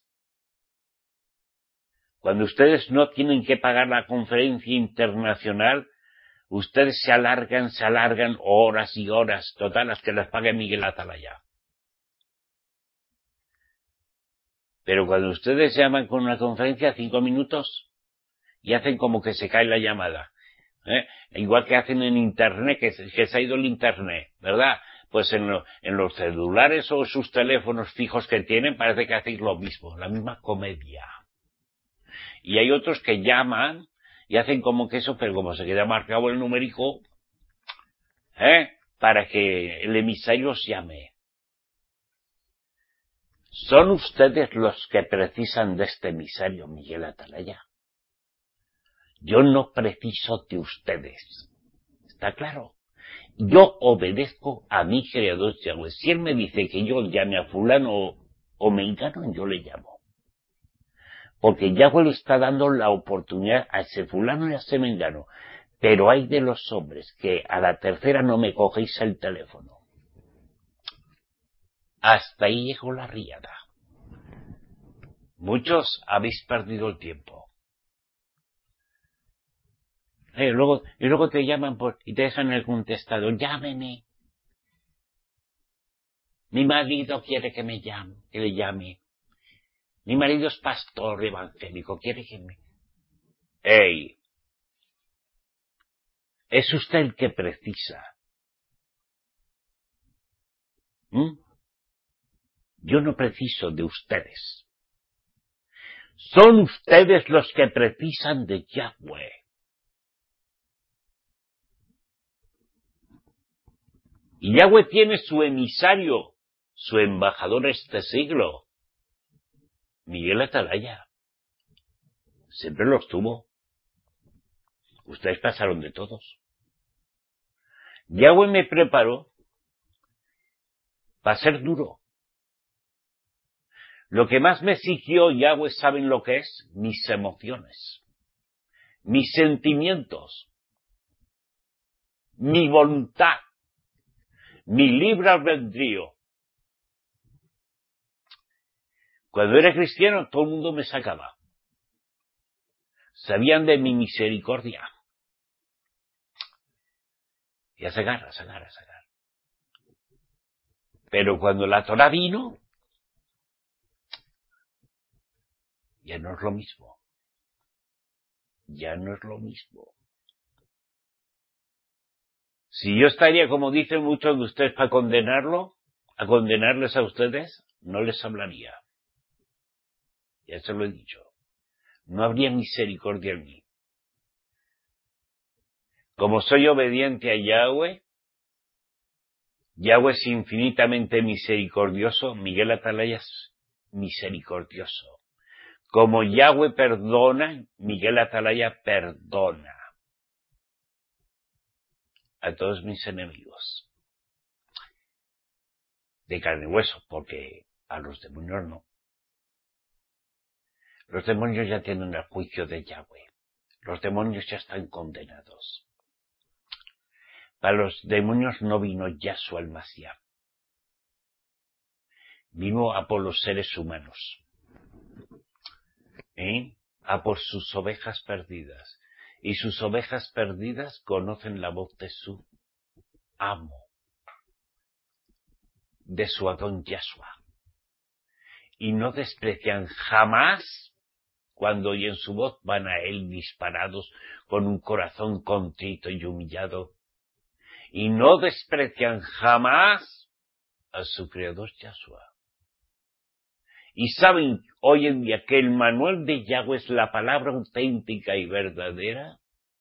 Cuando ustedes no tienen que pagar la conferencia internacional, ustedes se alargan horas y horas, total, las que las pague Miguel Atalaya. Pero cuando ustedes llaman con una conferencia 5 minutos y hacen como que se cae la llamada, igual que hacen en internet, que se ha ido el internet, ¿verdad? Pues en los celulares o sus teléfonos fijos que tienen parece que hacéis lo mismo, la misma comedia. Y hay otros que llaman y hacen como que eso, pero como se queda marcado el numérico, para que el emisario os llame. Son ustedes los que precisan de este emisario, Miguel Atalaya. Yo no preciso de ustedes. ¿Está claro? Yo obedezco a mi creador Yahweh. Si él me dice que yo llame a fulano o mengano, yo le llamo. Porque Yahweh le está dando la oportunidad a ese fulano y a ese mengano. Pero hay de los hombres que a la tercera no me cogéis el teléfono. Hasta ahí llegó la riada. Muchos habéis perdido el tiempo. Y luego te llaman y te dejan el contestador. Llámeme. Mi marido quiere que me llame, que le llame. Mi marido es pastor evangélico, quiere que me... ¡Ey! Es usted el que precisa. Yo no preciso de ustedes. Son ustedes los que precisan de Yahweh. Y Yahweh tiene su emisario, su embajador este siglo, Miguel Atalaya. Siempre los tuvo. Ustedes pasaron de todos. Yahweh me preparó para ser duro. Lo que más me exigió Yahweh, ¿saben lo que es? Mis emociones, mis sentimientos, mi voluntad, mi libre albedrío. Cuando era cristiano, todo el mundo me sacaba. Sabían de mi misericordia. Y a sacar. Pero cuando la Torá vino, ya no es lo mismo. Ya no es lo mismo. Si yo estaría, como dicen muchos de ustedes, para condenarlo, a condenarles a ustedes, no les hablaría. Ya se lo he dicho. No habría misericordia en mí. Como soy obediente a Yahweh, Yahweh es infinitamente misericordioso, Miguel Atalaya es misericordioso. Como Yahweh perdona, Miguel Atalaya perdona a todos mis enemigos. De carne y hueso, porque a los demonios no. Los demonios ya tienen el juicio de Yahweh. Los demonios ya están condenados. Para los demonios no vino Yahshua el Mashiach. Vino a por los seres humanos. A por sus ovejas perdidas. Y sus ovejas perdidas conocen la voz de su amo, de su Adón Yahshua. Y no desprecian jamás, cuando oyen su voz, van a él disparados con un corazón contrito y humillado. Y no desprecian jamás a su creador Yahshua. Y saben hoy en día que el manual de Yahweh es la palabra auténtica y verdadera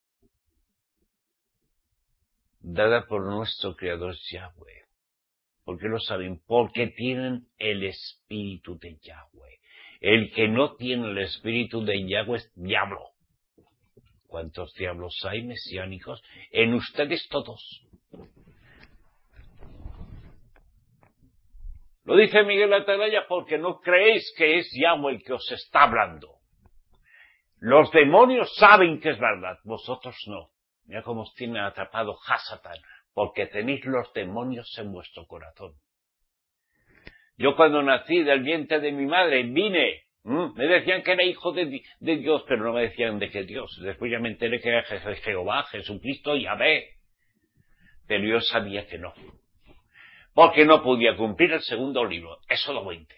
dada por nuestro creador Yahweh. ¿Por qué lo saben? Porque tienen el espíritu de Yahweh. El que no tiene el espíritu de Yahweh es diablo. ¿Cuántos diablos hay mesiánicos? En ustedes todos. Lo dice Miguel Atalaya porque no creéis que es Yahweh el que os está hablando. Los demonios saben que es verdad, vosotros no. Mira cómo os tiene atrapado Hasatán, porque tenéis los demonios en vuestro corazón. Yo cuando nací del vientre de mi madre vine, me decían que era hijo de Dios, pero no me decían de qué Dios. Después ya me enteré que era Jehová, Jesucristo, Yahvé. Pero yo sabía que no. Porque no podía cumplir el segundo libro, Éxodo 20.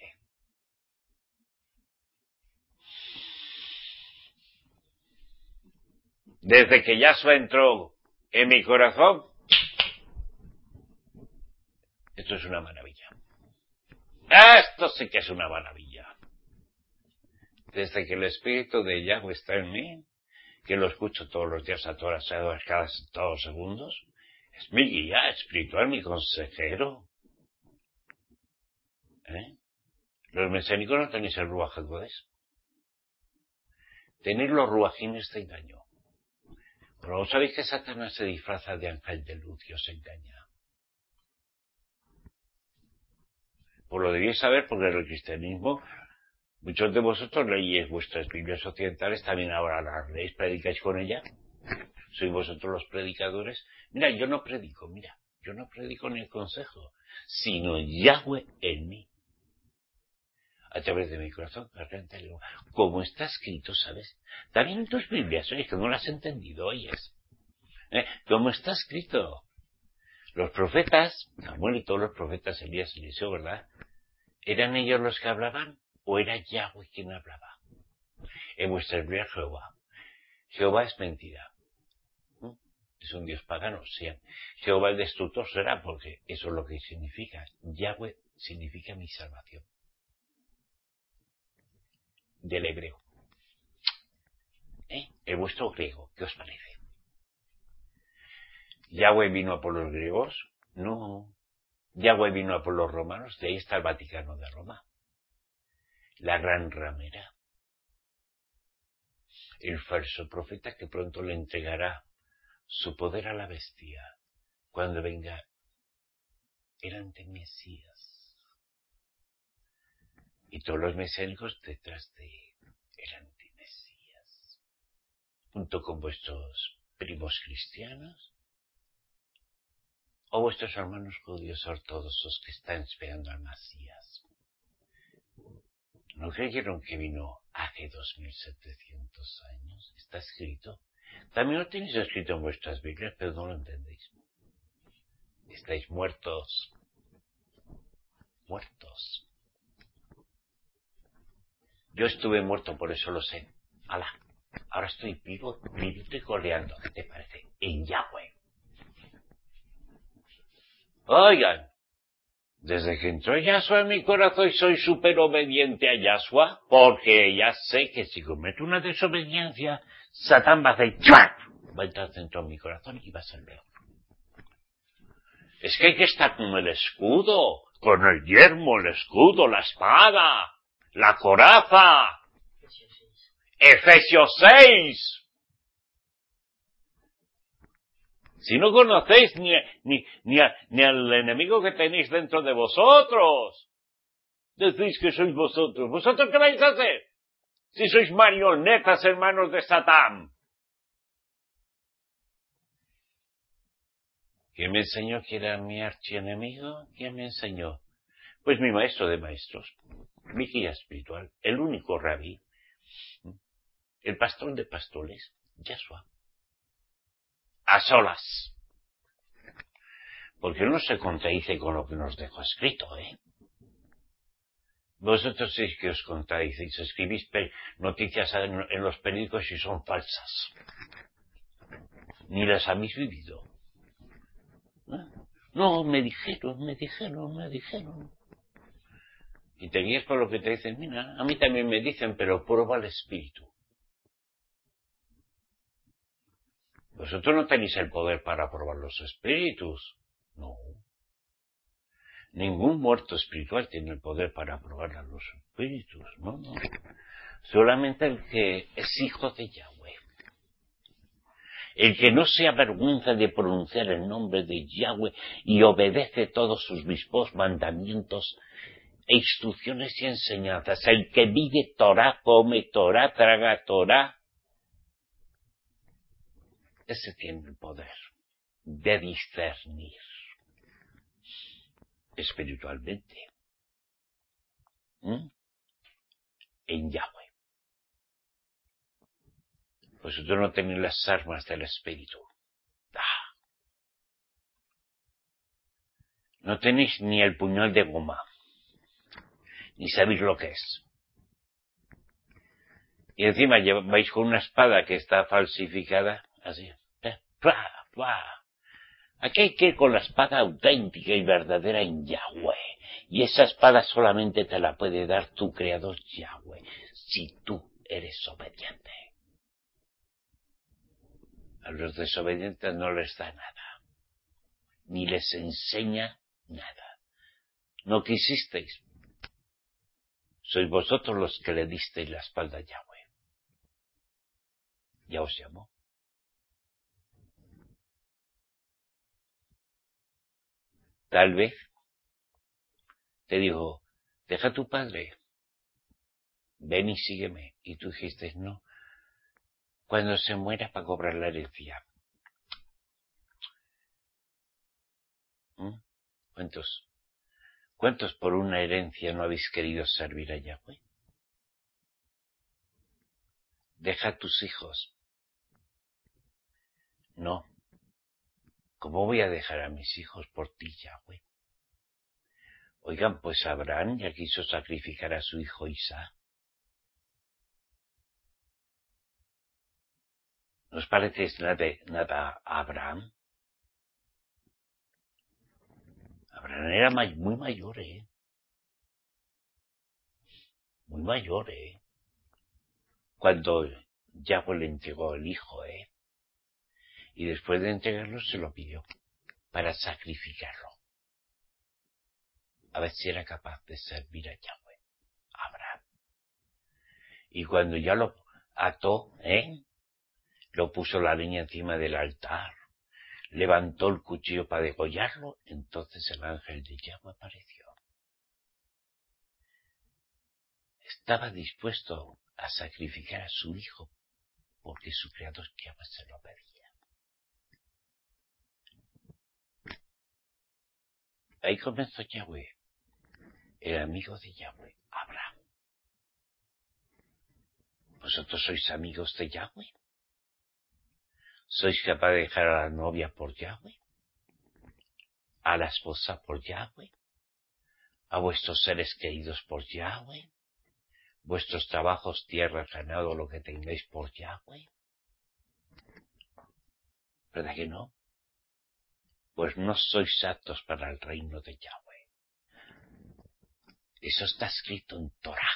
Desde que Yahshua entró en mi corazón, esto es una maravilla. Esto sí que es una maravilla. Desde que el espíritu de Yahweh está en mí, que lo escucho todos los días a todas las horas, cada todos los segundos. Es mi guía espiritual, mi consejero. Los mesiánicos no tenéis el Ruaj HaKodesh. Tenéis los ruajines de engaño. Pero ¿vos sabéis que Satanás se disfraza de ángel de luz y os engaña? Pues lo debíais saber porque en el cristianismo muchos de vosotros leéis vuestras Biblias occidentales, también ahora las leéis, predicáis con ella. Sois vosotros los predicadores. Mira, yo no predico ni el consejo, sino Yahweh en mí. A través de mi corazón, garganta y lengua. Como está escrito, ¿sabes? También en tus Biblias, oye, que no las has entendido, oyes. Como está escrito. Los profetas, Samuel y todos los profetas, Elías y Eliseo, ¿verdad? ¿Eran ellos los que hablaban o era Yahweh quien hablaba? En vuestra Biblia, Jehová. Jehová es mentira. Es un dios pagano, sí. Jehová el destructor será, porque eso es lo que significa. Yahweh significa mi salvación. Del hebreo. El vuestro griego, ¿qué os parece? ¿Yahweh vino a por los griegos? No. Yahweh vino a por los romanos, de ahí está el Vaticano de Roma. La gran ramera. El falso profeta que pronto le entregará su poder a la bestia cuando venga el antimesías. Y todos los mesiánicos detrás de el antimesías. Junto con vuestros primos cristianos o vuestros hermanos judíos ortodoxos que están esperando al Mesías. ¿No creyeron que vino hace 2700 años? Está escrito. También lo tenéis escrito en vuestras Biblias, pero no lo entendéis. Estáis muertos. Muertos. Yo estuve muerto, por eso lo sé. ¡Hala! Ahora estoy vivo, vivito y coleando. ¿Qué te parece? En Yahweh. Oigan, desde que entró Yahshua en mi corazón soy súper obediente a Yahshua, porque ya sé que si cometo una desobediencia, Satán va a hacer ¡chuac! Va a entrar dentro de mi corazón y va a ser peor. Es que hay que estar con el escudo, con el yermo, el escudo, la espada, la coraza. Efesios 6. Si no conocéis ni al enemigo que tenéis dentro de vosotros, decís que sois vosotros. ¿Vosotros qué vais a hacer? Si sois marionetas, hermanos de Satán. ¿Quién me enseñó que era mi archienemigo? ¿Quién me enseñó? Pues mi maestro de maestros, mi guía espiritual, el único rabí, el pastor de pastores, Yahshua. A solas. Porque no se contradice con lo que nos dejó escrito, Vosotros sí que os contradicéis, escribís noticias en los periódicos y son falsas. Ni las habéis vivido. No, me dijeron. Y te guías por lo que te dicen. Mira, a mí también me dicen, pero prueba el espíritu. Vosotros no tenéis el poder para probar los espíritus. No. Ningún muerto espiritual tiene el poder para probar a los espíritus. No. Solamente el que es hijo de Yahweh. El que no se avergüenza de pronunciar el nombre de Yahweh y obedece todos sus mismos mandamientos e instrucciones y enseñanzas. El que vive Torah, come Torah, traga Torah. Ese tiene el poder de discernir espiritualmente en Yahweh. Vosotros no tenéis las armas del espíritu. No tenéis ni el puñal de goma, ni sabéis lo que es. Y encima vais con una espada que está falsificada, así. Aquí hay que ir con la espada auténtica y verdadera en Yahweh. Y esa espada solamente te la puede dar tu creador Yahweh, si tú eres obediente. A los desobedientes no les da nada, ni les enseña nada. No quisisteis. Sois vosotros los que le disteis la espalda a Yahweh. Ya os llamó. Tal vez te dijo, deja a tu padre, ven y sígueme. Y tú dijiste, no, cuando se muera para cobrar la herencia. ¿Cuántos por una herencia no habéis querido servir a Yahweh? Deja a tus hijos. No. ¿Cómo voy a dejar a mis hijos por ti, Yahweh? Oigan, pues Abraham ya quiso sacrificar a su hijo Isaac. ¿No os parece nada a Abraham? Abraham era muy mayor, Muy mayor, Cuando Yahweh le entregó al hijo, Y después de entregarlo se lo pidió para sacrificarlo. A ver si era capaz de servir a Yahweh, Abraham. Y cuando ya lo ató, lo puso la leña encima del altar, levantó el cuchillo para degollarlo, entonces el ángel de Yahweh apareció. Estaba dispuesto a sacrificar a su hijo porque su creador Yahweh se lo pedía. Ahí comenzó Yahweh, el amigo de Yahweh, Abraham. ¿Vosotros sois amigos de Yahweh? ¿Sois capaz de dejar a la novia por Yahweh? ¿A la esposa por Yahweh? ¿A vuestros seres queridos por Yahweh? ¿Vuestros trabajos, tierra, ganado, lo que tengáis por Yahweh? ¿Verdad que no? Pues no sois aptos para el reino de Yahweh. Eso está escrito en Torá.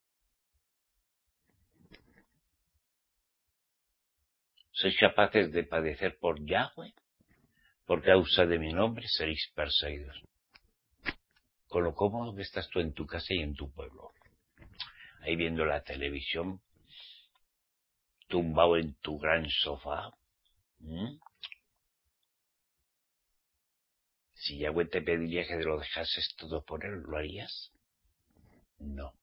¿Sois capaces de padecer por Yahweh? Por causa de mi nombre seréis perseguidos. Con lo cómodo que estás tú en tu casa y en tu pueblo. Ahí viendo la televisión, tumbado en tu gran sofá. Si Yahweh te pediría que te lo dejases todo por él, ¿lo harías? No.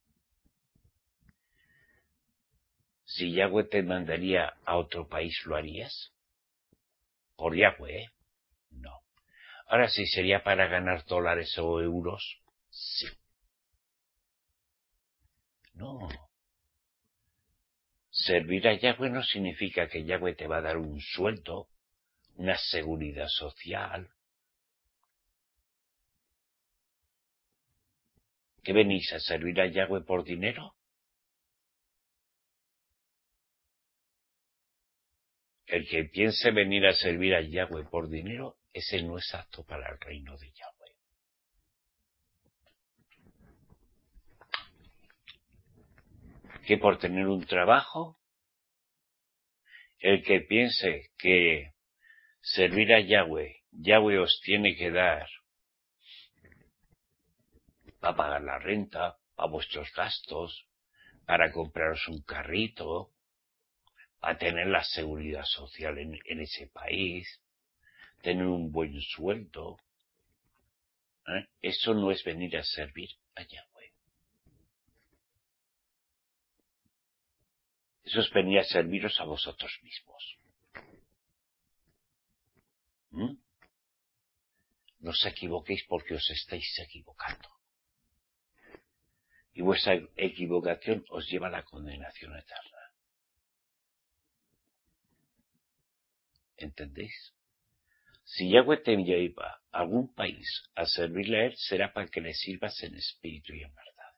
Si Yahweh te mandaría a otro país, ¿lo harías? Por Yahweh, no. Ahora, si sería para ganar dólares o euros, sí. No. Servir a Yahweh no significa que Yahweh te va a dar un sueldo, una seguridad social. ¿Qué venís a servir a Yahweh por dinero? El que piense venir a servir a Yahweh por dinero, ese no es apto para el reino de Yahweh. Que por tener un trabajo, el que piense que servir a Yahweh, Yahweh os tiene que dar para pagar la renta, para vuestros gastos, para compraros un carrito, para tener la seguridad social en ese país, tener un buen sueldo. Eso no es venir a servir a Yahweh. Eso es venir a serviros a vosotros mismos. No os equivoquéis porque os estáis equivocando. Y vuestra equivocación os lleva a la condenación eterna. ¿Entendéis? Si Yahweh te lleva a algún país a servirle a él, será para que le sirvas en espíritu y en verdad.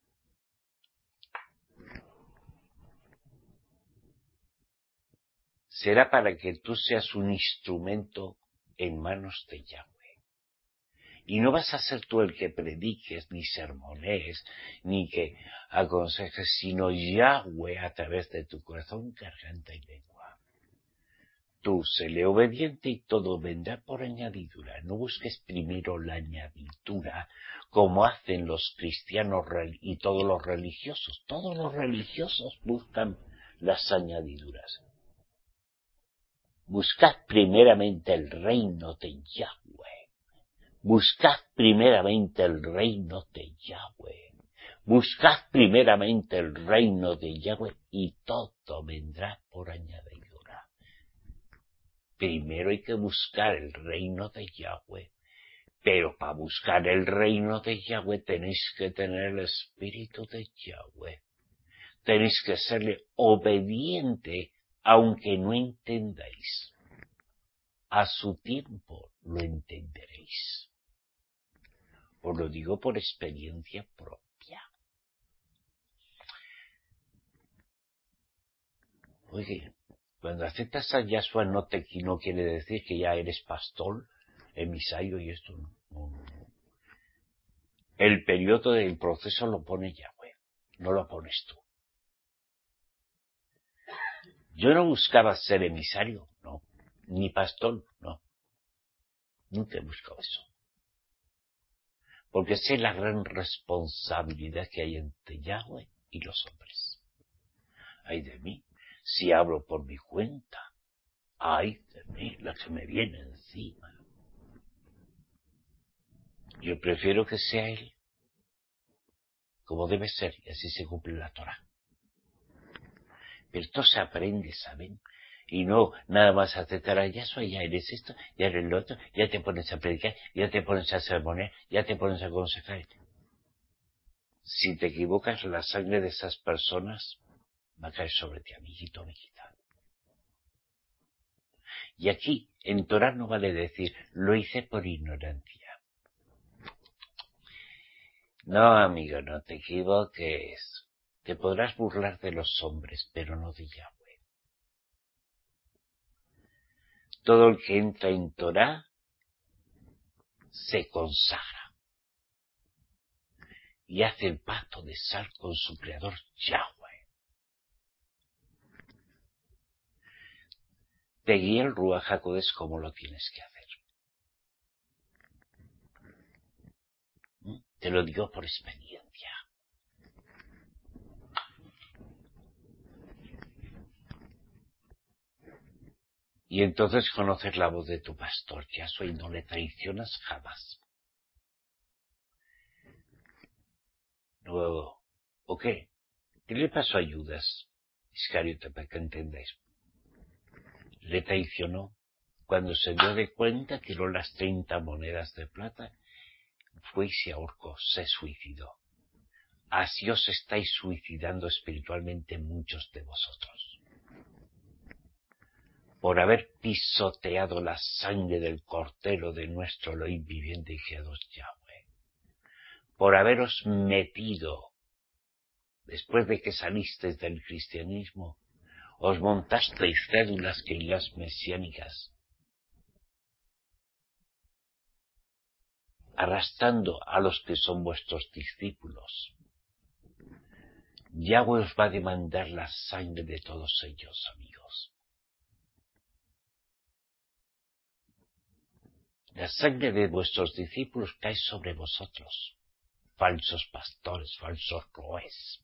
Será para que tú seas un instrumento en manos de Yahweh. Y no vas a ser tú el que prediques, ni sermones, ni que aconsejes, sino Yahweh a través de tu corazón, garganta y lengua. Tú séle obediente y todo vendrá por añadidura. No busques primero la añadidura como hacen los cristianos y todos los religiosos. Todos los religiosos buscan las añadiduras. Buscad primeramente el reino de Yahweh. Buscad primeramente el reino de Yahweh. Buscad primeramente el reino de Yahweh y todo vendrá por añadidura. Primero hay que buscar el reino de Yahweh, pero para buscar el reino de Yahweh tenéis que tener el espíritu de Yahweh. Tenéis que serle obediente aunque no entendáis. A su tiempo lo entenderéis. Os lo digo por experiencia propia. Oye, cuando aceptas a Yahshua no quiere decir que ya eres pastor, emisario y esto no. El periodo del proceso lo pone Yahweh, no lo pones tú. Yo no buscaba ser emisario, no, ni pastor, no. Nunca he buscado eso. Porque sé la gran responsabilidad que hay entre Yahweh y los hombres. Ay de mí, si hablo por mi cuenta, ay de mí, la que me viene encima. Yo prefiero que sea Él, como debe ser, y así se cumple la Torah. Pero esto se aprende, ¿saben? Y no nada más aceptar a Yahshua, ya eres esto, ya eres lo otro, ya te pones a predicar, ya te pones a sermonear, ya te pones a aconsejar. Si te equivocas, la sangre de esas personas va a caer sobre ti, amiguito, amiguita. Y aquí, en Torah no vale decir, lo hice por ignorancia. No, amigo, no te equivoques. Te podrás burlar de los hombres, pero no de Yahweh. Todo el que entra en Torah se consagra y hace el pacto de sal con su creador Yahweh. Te guía el Ruach HaKodesh como lo tienes que hacer. Te lo digo por experiencia. Y entonces conoces la voz de tu pastor Yahshua y no le traicionas jamás. Luego, ¿o qué? ¿Qué le pasó a Judas Iscariote para que entendáis? Le traicionó. Cuando se dio de cuenta, tiró las 30 monedas de plata, fue y se ahorcó, se suicidó. Así os estáis suicidando espiritualmente muchos de vosotros. Por haber pisoteado la sangre del Cordero de nuestro Elohim viviente y creador Yahweh. Por haberos metido, después de que salisteis del cristianismo, os montasteis cédulas que las mesiánicas, arrastrando a los que son vuestros discípulos. Yahweh os va a demandar la sangre de todos ellos, amigos. La sangre de vuestros discípulos cae sobre vosotros, falsos pastores, falsos roes.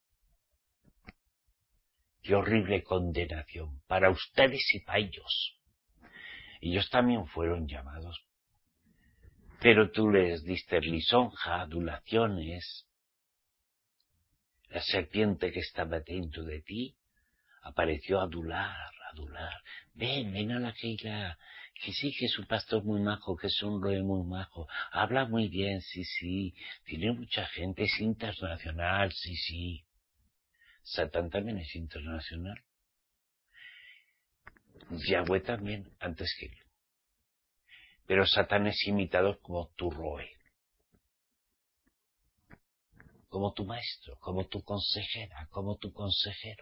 Qué horrible condenación para ustedes y para ellos. Ellos también fueron llamados. Pero tú les diste lisonja, adulaciones. La serpiente que estaba dentro de ti apareció a adular. Ven a la Keilah, que sí, que es un pastor muy majo, que es un roe muy majo. Habla muy bien, sí. Tiene mucha gente, es internacional, sí. Satán también es internacional. Yahweh también, antes que él. Pero Satán es imitador como tu roe, como tu maestro, como tu consejera, como tu consejero.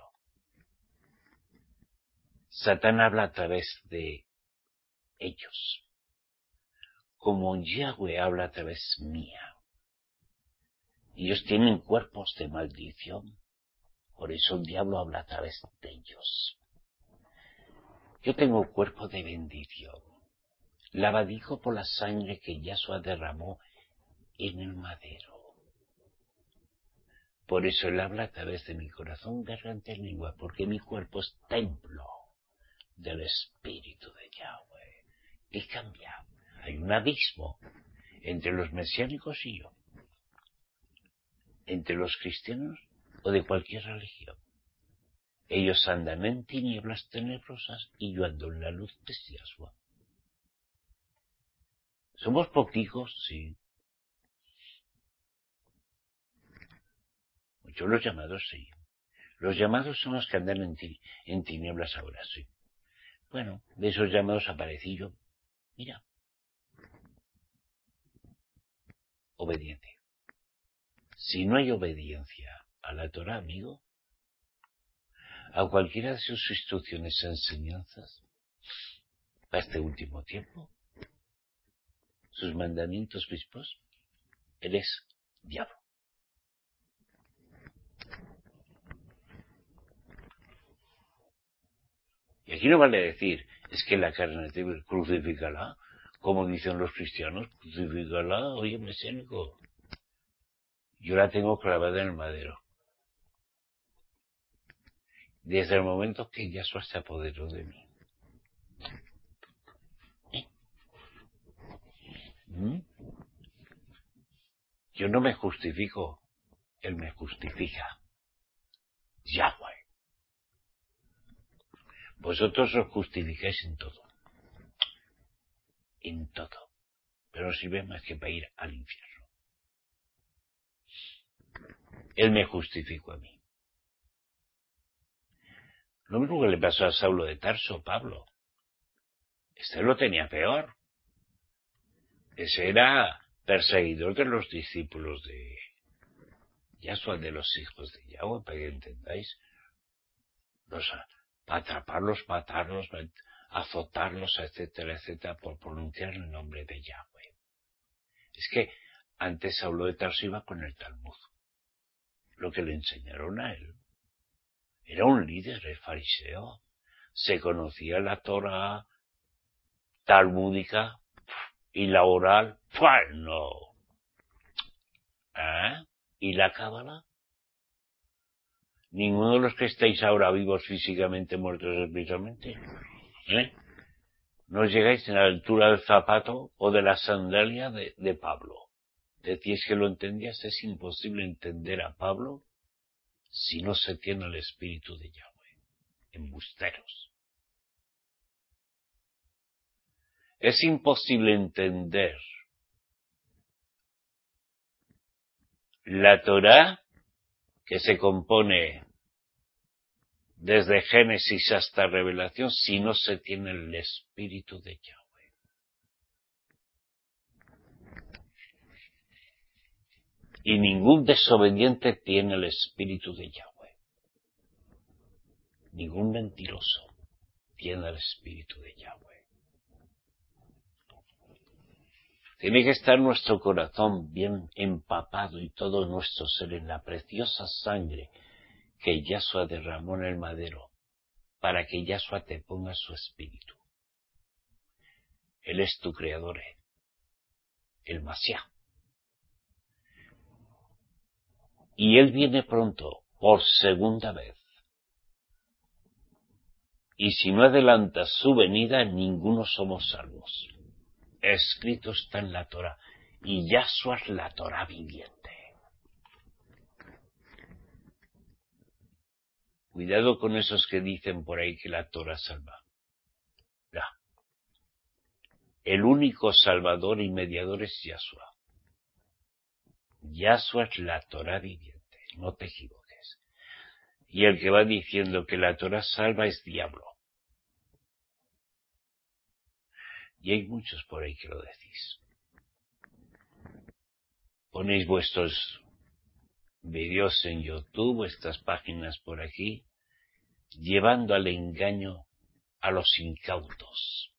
Satán habla a través de ellos, como Yahweh habla a través mía. Ellos tienen cuerpos de maldición, por eso el diablo habla a través de ellos. Yo tengo cuerpo de bendición, lavadizo por la sangre que Yahshua derramó en el madero. Por eso Él habla a través de mi corazón, garganta y lengua, porque mi cuerpo es templo del Espíritu de Yahweh. Y cambia. Hay un abismo entre los mesiánicos y yo, entre los cristianos o de cualquier religión. Ellos andan en tinieblas tenebrosas y yo ando en la luz de Yahshua. ¿Somos poquicos? Sí. Muchos los llamados, sí. Los llamados son los que andan en tinieblas ahora, sí. Bueno, de esos llamados aparecí yo. Mira. Obediencia. Si no hay obediencia a la Torah, amigo, a cualquiera de sus instrucciones e enseñanzas, para este último tiempo, sus mandamientos mismos, eres diablo. Y aquí no vale decir, es que la carne te crucifícala, como dicen los cristianos, crucifícala, oye, mesiánico. Yo la tengo clavada en el madero. Desde el momento que Yahshua se apoderó de mí. Yo no me justifico, Él me justifica. Yahweh. Vosotros os justificáis en todo. En todo. Pero no sirve más que para ir al infierno. Él me justificó a mí. Lo mismo que le pasó a Saulo de Tarso, Pablo. Este lo tenía peor. Ese era perseguidor de los discípulos de Yahshua, de los hijos de Yahweh, para que entendáis. Para atraparlos, matarlos, azotarlos, etcétera, etcétera, por pronunciar el nombre de Yahweh. Es que antes Saulo de Tarso iba con el Talmud. Lo que le enseñaron a él. Era un líder, el fariseo. Se conocía la Torah talmúdica y la oral. ¡Pues no! ¿Eh? ¿Y la cábala? Ninguno de los que estáis ahora vivos físicamente, muertos espiritualmente, no llegáis a la altura del zapato o de la sandalia de Pablo. Decíais que lo entendías, es imposible entender a Pablo si no se tiene el Espíritu de Yahweh. Embusteros. Es imposible entender la Torá, que se compone desde Génesis hasta Revelación, si no se tiene el Espíritu de Yahweh. Y ningún desobediente tiene el Espíritu de Yahweh. Ningún mentiroso tiene el Espíritu de Yahweh. Tiene que estar nuestro corazón bien empapado y todo nuestro ser en la preciosa sangre que Yahshua derramó en el madero, para que Yahshua te ponga su espíritu. Él es tu creador, el Mashiach. Y Él viene pronto, por segunda vez. Y si no adelanta su venida, ninguno somos salvos. Escrito está en la Torah, y Yahshua es la Torah viviente. Cuidado con esos que dicen por ahí que la Torah salva. No. El único salvador y mediador es Yahshua. Yahshua es la Torah viviente, no te equivoques. Y el que va diciendo que la Torah salva es diablo. Y hay muchos por ahí que lo decís. Ponéis vuestros vídeos en YouTube, vuestras páginas por aquí, llevando al engaño a los incautos.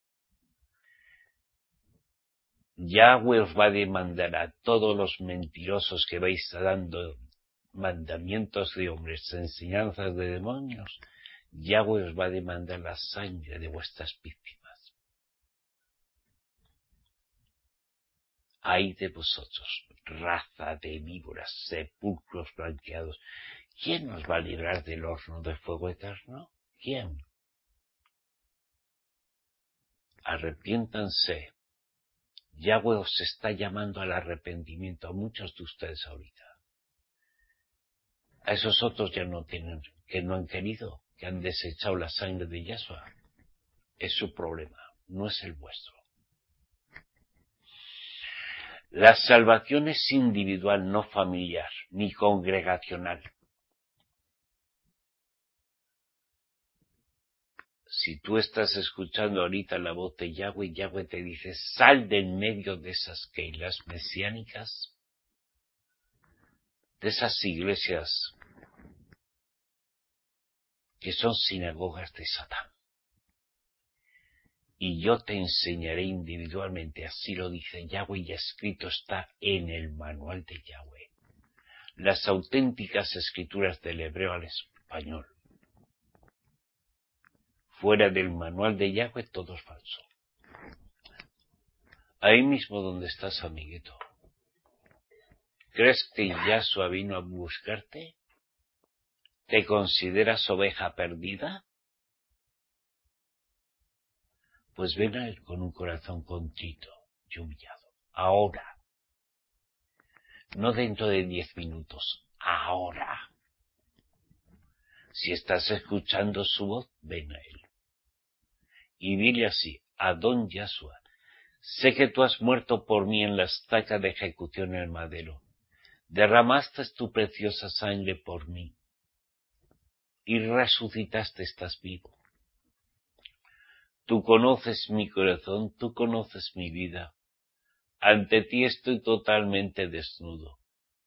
Yahweh os va a demandar a todos los mentirosos que vais dando mandamientos de hombres, enseñanzas de demonios, Yahweh os va a demandar la sangre de vuestras víctimas. Ay de vosotros, raza de víboras, sepulcros blanqueados. ¿Quién nos va a librar del horno de fuego eterno? ¿Quién? Arrepiéntanse. Yahweh os está llamando al arrepentimiento a muchos de ustedes ahorita. A esos otros ya no tienen, que no han querido, que han desechado la sangre de Yahshua. Es su problema, no es el vuestro. La salvación es individual, no familiar, ni congregacional. Si tú estás escuchando ahorita la voz de Yahweh, Yahweh te dice, sal de en medio de esas keilas mesiánicas, de esas iglesias que son sinagogas de Satán. Y yo te enseñaré individualmente, así lo dice Yahweh, y escrito está en el manual de Yahweh. Las auténticas escrituras del hebreo al español. Fuera del manual de Yahweh todo es falso. Ahí mismo donde estás, amiguito. ¿Crees que Yahshua vino a buscarte? ¿Te consideras oveja perdida? Pues ven a él con un corazón contrito y humillado. Ahora. No dentro de 10 minutos. Ahora. Si estás escuchando su voz, ven a él. Y dile así, Adón Yahshua, sé que tú has muerto por mí en la estaca de ejecución en el madero. Derramaste tu preciosa sangre por mí. Y resucitaste, estás vivo. Tú conoces mi corazón, tú conoces mi vida. Ante ti estoy totalmente desnudo.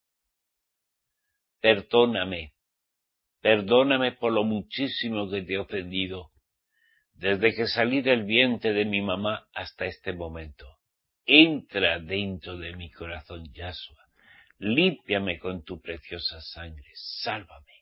Perdóname por lo muchísimo que te he ofendido, desde que salí del vientre de mi mamá hasta este momento. Entra dentro de mi corazón, Yahshua. Límpiame con tu preciosa sangre, sálvame.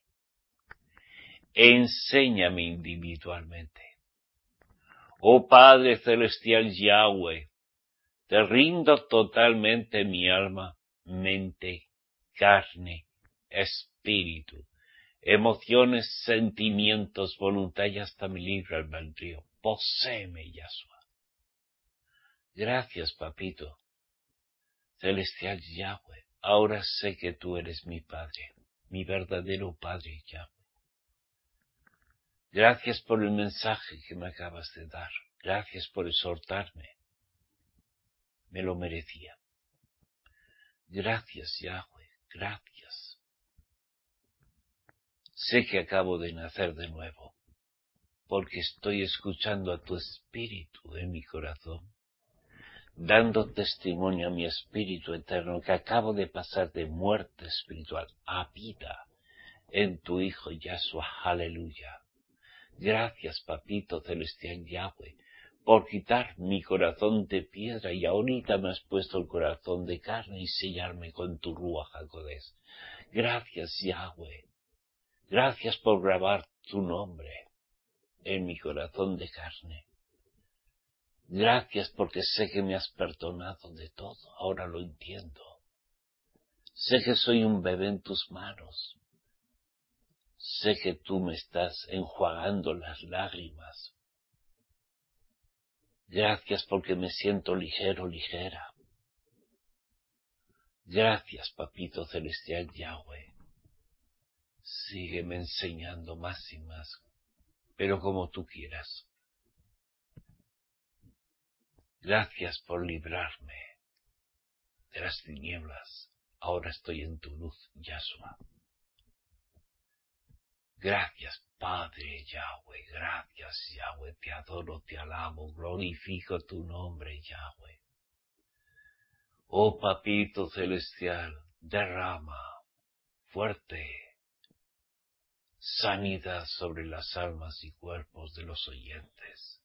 Enséñame individualmente. Oh Padre Celestial Yahweh, te rindo totalmente mi alma, mente, carne, espíritu, emociones, sentimientos, voluntad y hasta mi libre albedrío. Poséeme, Yahshua. Gracias, papito. Celestial Yahweh, ahora sé que tú eres mi Padre, mi verdadero Padre Yahweh. Gracias por el mensaje que me acabas de dar. Gracias por exhortarme. Me lo merecía. Gracias, Yahweh, gracias. Sé que acabo de nacer de nuevo, porque estoy escuchando a tu espíritu en mi corazón, dando testimonio a mi espíritu eterno que acabo de pasar de muerte espiritual a vida en tu Hijo Yahshua. Aleluya. Gracias, papito celestial Yahweh, por quitar mi corazón de piedra y ahorita me has puesto el corazón de carne y sellarme con tu Ruach HaKodesh. Gracias, Yahweh. Gracias por grabar tu nombre en mi corazón de carne. Gracias porque sé que me has perdonado de todo. Ahora lo entiendo. Sé que soy un bebé en tus manos. Sé que tú me estás enjuagando las lágrimas. Gracias porque me siento ligero, ligera. Gracias, papito celestial Yahweh. Sígueme enseñando más y más, pero como tú quieras. Gracias por librarme de las tinieblas. Ahora estoy en tu luz, Yahshua. Gracias, Padre Yahweh. Gracias, Yahweh. Te adoro, te alabo, glorifico tu nombre, Yahweh. Oh, papito celestial, derrama fuerte sanidad sobre las almas y cuerpos de los oyentes.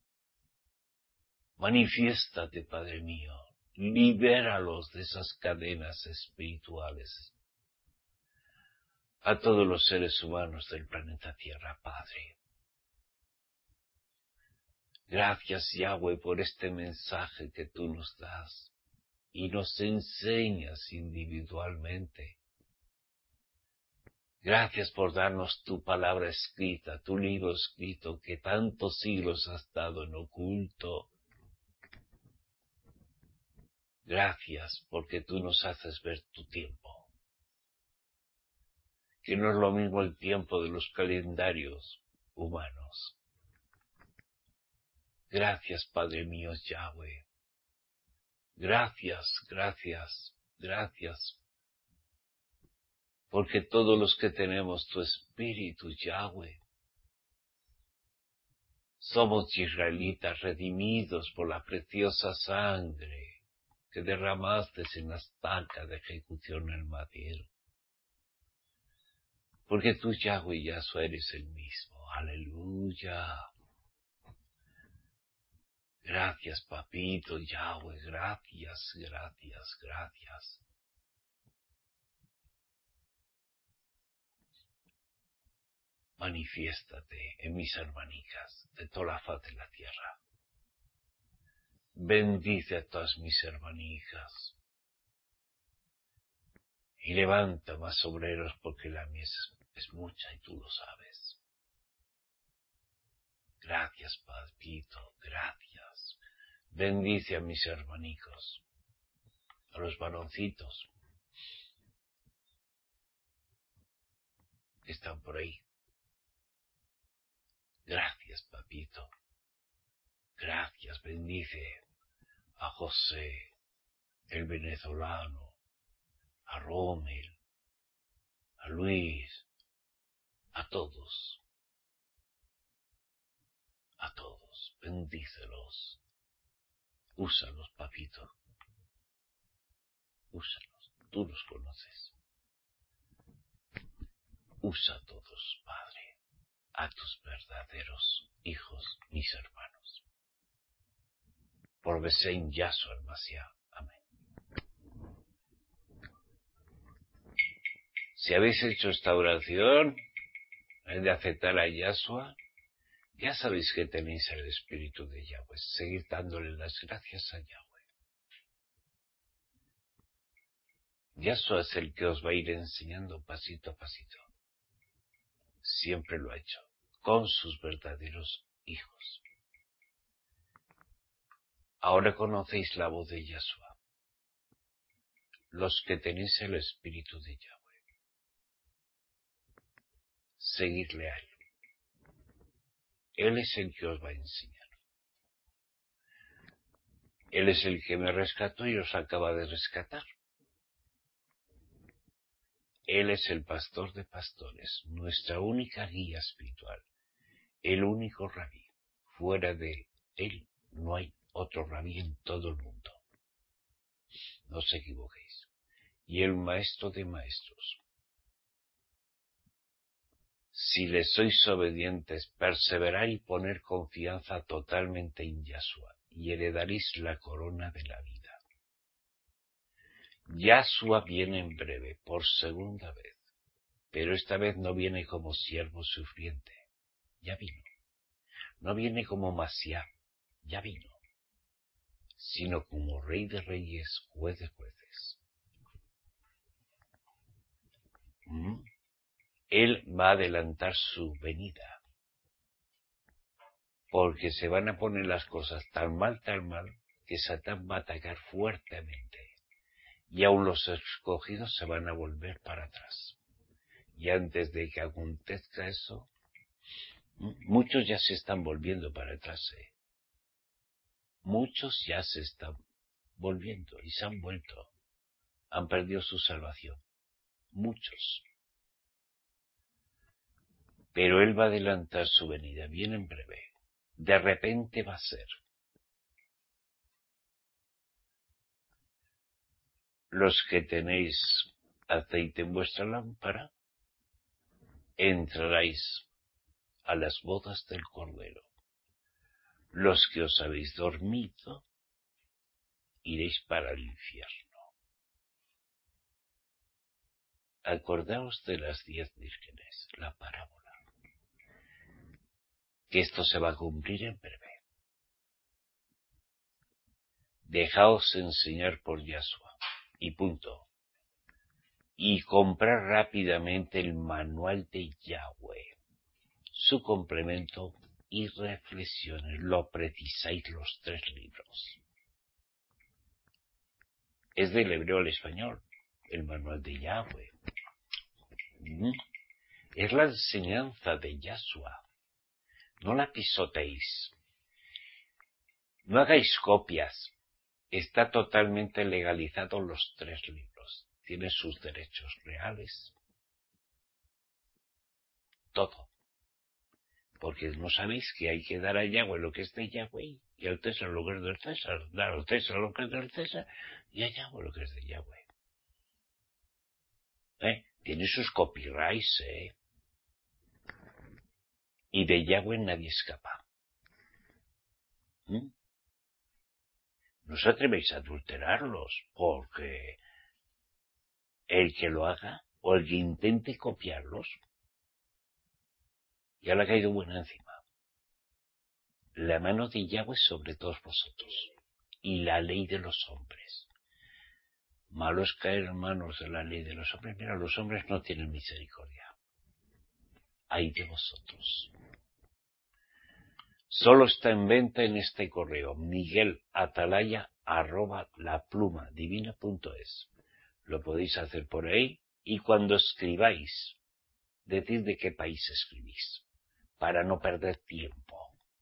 Manifiéstate, Padre mío, libéralos de esas cadenas espirituales. A todos los seres humanos del planeta Tierra, Padre, Gracias, Yahweh, por este mensaje que tú nos das y nos enseñas individualmente. Gracias por darnos tu palabra escrita, tu libro escrito que tantos siglos ha estado en oculto. Gracias porque tú nos haces ver tu tiempo, que no es lo mismo el tiempo de los calendarios humanos. Gracias, Padre mío Yahweh. Gracias, gracias, gracias. Porque todos los que tenemos tu Espíritu, Yahweh, somos israelitas redimidos por la preciosa sangre que derramaste en la estaca de ejecución en el madero. Porque tú, Yahweh, Yahshua, eres el mismo. Aleluya. Gracias, papito, Yahweh, gracias, gracias, gracias. Manifiéstate en mis hermanicas de toda la faz de la tierra. Bendice a todas mis hermanicas. Y levanta más obreros porque la mies es mucha y tú lo sabes. Gracias, papito, gracias. Bendice a mis hermanicos, a los varoncitos que están por ahí. Gracias, papito. Gracias, bendice a José, el venezolano, a Rommel, a Luis, a todos, bendícelos. Úsalos, papito, úsalos, tú los conoces. Usa a todos, Padre, a tus verdaderos hijos, mis hermanos. Por Besén Yahshua el Mashiach. Amén. Si habéis hecho esta oración, de aceptar a Yahshua, ya sabéis que tenéis el Espíritu de Yahweh. Seguid dándole las gracias a Yahweh. Yahshua es el que os va a ir enseñando pasito a pasito. Siempre lo ha hecho, con sus verdaderos hijos. Ahora conocéis la voz de Yahshua, los que tenéis el Espíritu de Yahweh. Seguidle a Él. Él es el que os va a enseñar. Él es el que me rescató y os acaba de rescatar. Él es el pastor de pastores, nuestra única guía espiritual, el único rabí. Fuera de Él no hay otro rabí en todo el mundo. No os equivoquéis. Y el maestro de maestros. Si le sois obedientes, perseverad y poner confianza totalmente en Yahshua, y heredaréis la corona de la vida. Yahshua viene en breve, por segunda vez, pero esta vez no viene como siervo sufriente, ya vino. No viene como Mashiach, ya vino, sino como Rey de Reyes, Juez de Jueces. Él va a adelantar su venida, porque se van a poner las cosas tan mal, que Satán va a atacar fuertemente, y aun los escogidos se van a volver para atrás. Y antes de que acontezca eso, muchos ya se están volviendo para atrás. Muchos ya se están volviendo y se han vuelto. Han perdido su salvación. Muchos. Pero Él va a adelantar su venida, viene en breve. De repente va a ser. Los que tenéis aceite en vuestra lámpara, entraréis a las bodas del Cordero. Los que os habéis dormido, iréis para el infierno. Acordaos de las 10 vírgenes, la parábola. Que esto se va a cumplir en breve. Dejaos enseñar por Yahshua. Y punto. Y comprar rápidamente el manual de Yahweh, su complemento y reflexiones. Lo precisáis los 3 libros. Es del hebreo al español, el manual de Yahweh. Es la enseñanza de Yahshua. No la pisoteéis. No hagáis copias. Está totalmente legalizado los 3 libros. Tiene sus derechos reales. Todo. Porque no sabéis que hay que dar a Yahweh lo que es de Yahweh y al César lo que es del César. Dar al César lo que es del César y a Yahweh lo que es de Yahweh. Tiene sus copyrights, Y de Yahweh nadie escapa. No os atrevéis a adulterarlos, porque el que lo haga o el que intente copiarlos ya le ha caído buena encima. La mano de Yahweh sobre todos vosotros y la ley de los hombres. Malo es caer en manos de la ley de los hombres. Mira, los hombres no tienen misericordia. Ay de vosotros. Solo está en venta en este correo, miguelatalaya@laplumadivina.es. Lo podéis hacer por ahí y cuando escribáis, decid de qué país escribís, para no perder tiempo.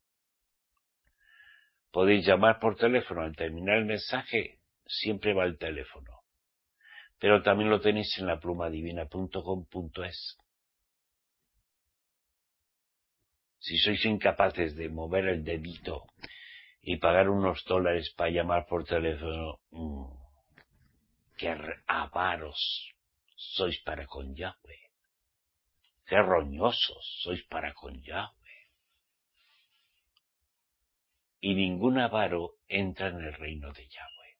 Podéis llamar por teléfono, al terminar el mensaje, siempre va el teléfono. Pero también lo tenéis en laplumadivina.com.es. Si sois incapaces de mover el dedito y pagar unos $, para llamar por teléfono, qué avaros sois para con Yahweh. Qué roñosos sois para con Yahweh. Y ningún avaro entra en el reino de Yahweh.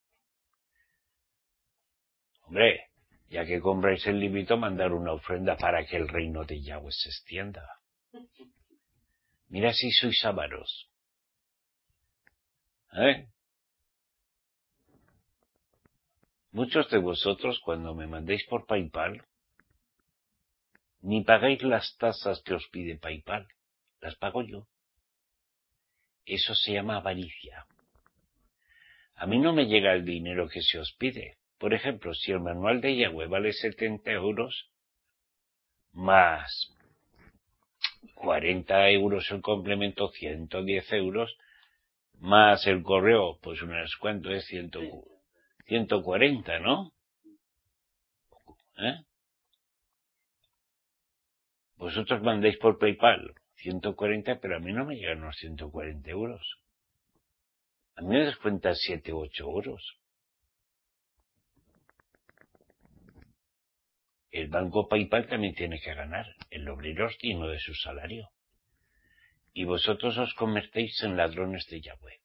Hombre, ya que compráis el librito, mandar una ofrenda para que el reino de Yahweh se extienda. Mira si sois avaros. Muchos de vosotros, cuando me mandéis por PayPal, ni pagáis las tasas que os pide PayPal. Las pago yo. Eso se llama avaricia. A mí no me llega el dinero que se os pide. Por ejemplo, si el manual de Yahweh vale 70 euros, más 40 euros el complemento, 110 euros, más el correo, pues unas cuantas es 140, ¿no? Vosotros mandáis por PayPal 140, pero a mí no me llegan los 140 euros. A mí me descuentan 7 u 8 euros. El banco PayPal también tiene que ganar. El obrero es digno de su salario. Y vosotros os convertéis en ladrones de Yahweh.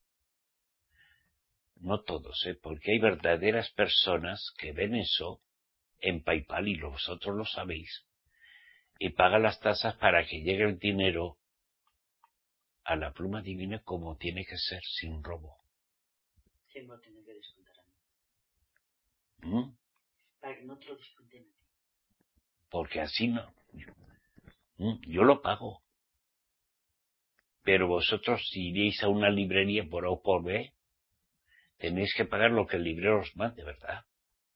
No todos, porque hay verdaderas personas que ven eso en PayPal y vosotros lo sabéis. Y pagan las tasas para que llegue el dinero a la pluma divina como tiene que ser, sin robo. ¿Quién va a tener que descontar a mí? Para que no te lo descuenten a ti. Porque así no. Yo lo pago. Pero vosotros, si iréis a una librería por A o por B, tenéis que pagar lo que el librero os mande, ¿verdad?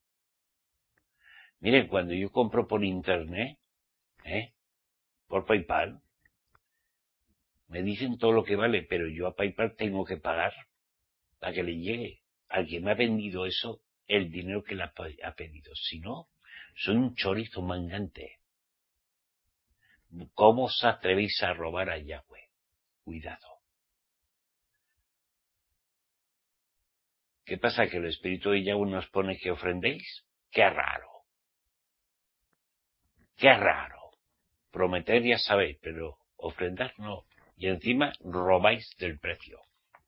Miren, cuando yo compro por internet, por PayPal, me dicen todo lo que vale, pero yo a PayPal tengo que pagar para que le llegue al que me ha vendido eso el dinero que le ha pedido. Si no, soy un chorizo mangante. ¿Cómo os atrevéis a robar a Yahweh? Cuidado. ¿Qué pasa? ¿Que el Espíritu de Yahweh nos pone que ofrendéis? ¡Qué raro! ¡Qué raro! Prometer ya sabéis, pero ofrendar no. Y encima robáis del precio.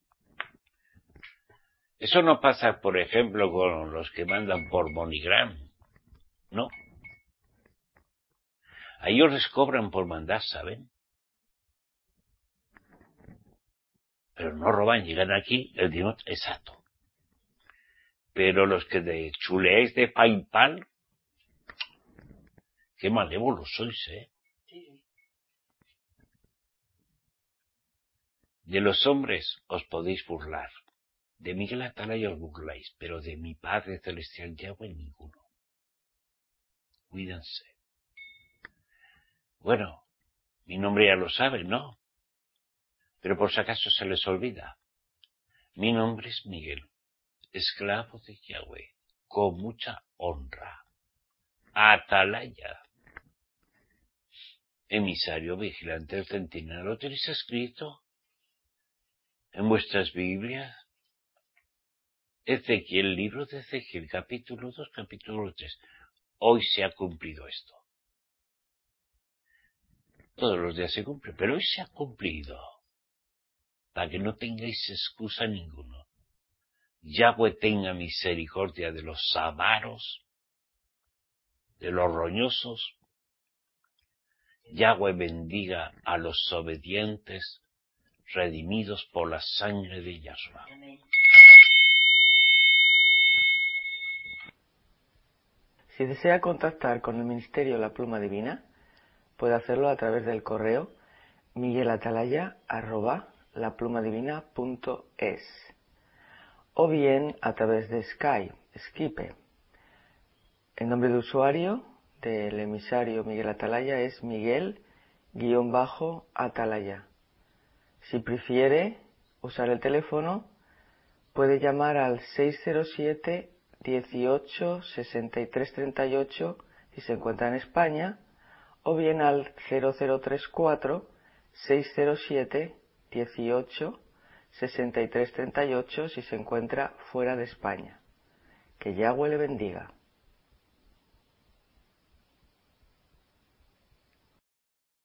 Eso no pasa, por ejemplo, con los que mandan por MoneyGram. No. A ellos les cobran por mandar, ¿saben? Pero no roban, llegan aquí el dinero exacto. Pero los que de chuleáis de PayPal, qué malévolos sois, ¿eh? Sí. De los hombres os podéis burlar. De Miguel Atalaya os burláis, pero de mi Padre Celestial Yahweh ninguno. Cuídense. Bueno, mi nombre ya lo saben, ¿no? Pero por si acaso se les olvida. Mi nombre es Miguel, esclavo de Yahweh, con mucha honra. Atalaya, emisario vigilante del centinela. ¿Lo tenéis escrito en vuestras Biblias? Ezequiel, libro de Ezequiel, capítulo 2, capítulo 3. Hoy se ha cumplido esto. Todos los días se cumple, pero hoy se ha cumplido. Para que no tengáis excusa ninguno. Yahweh tenga misericordia de los avaros, de los roñosos. Yahweh bendiga a los obedientes, redimidos por la sangre de Yahshua. Si desea contactar con el Ministerio La Pluma Divina, puede hacerlo a través del correo miguelatalaya@laplumadivina.es o bien a través de Skype. El nombre de usuario del emisario Miguel Atalaya es Miguel-Atalaya. Si prefiere usar el teléfono, puede llamar al 607 18 63 38 si se encuentra en España, o bien al 0034 607 18 63 38 si se encuentra fuera de España. Que Yahweh le bendiga.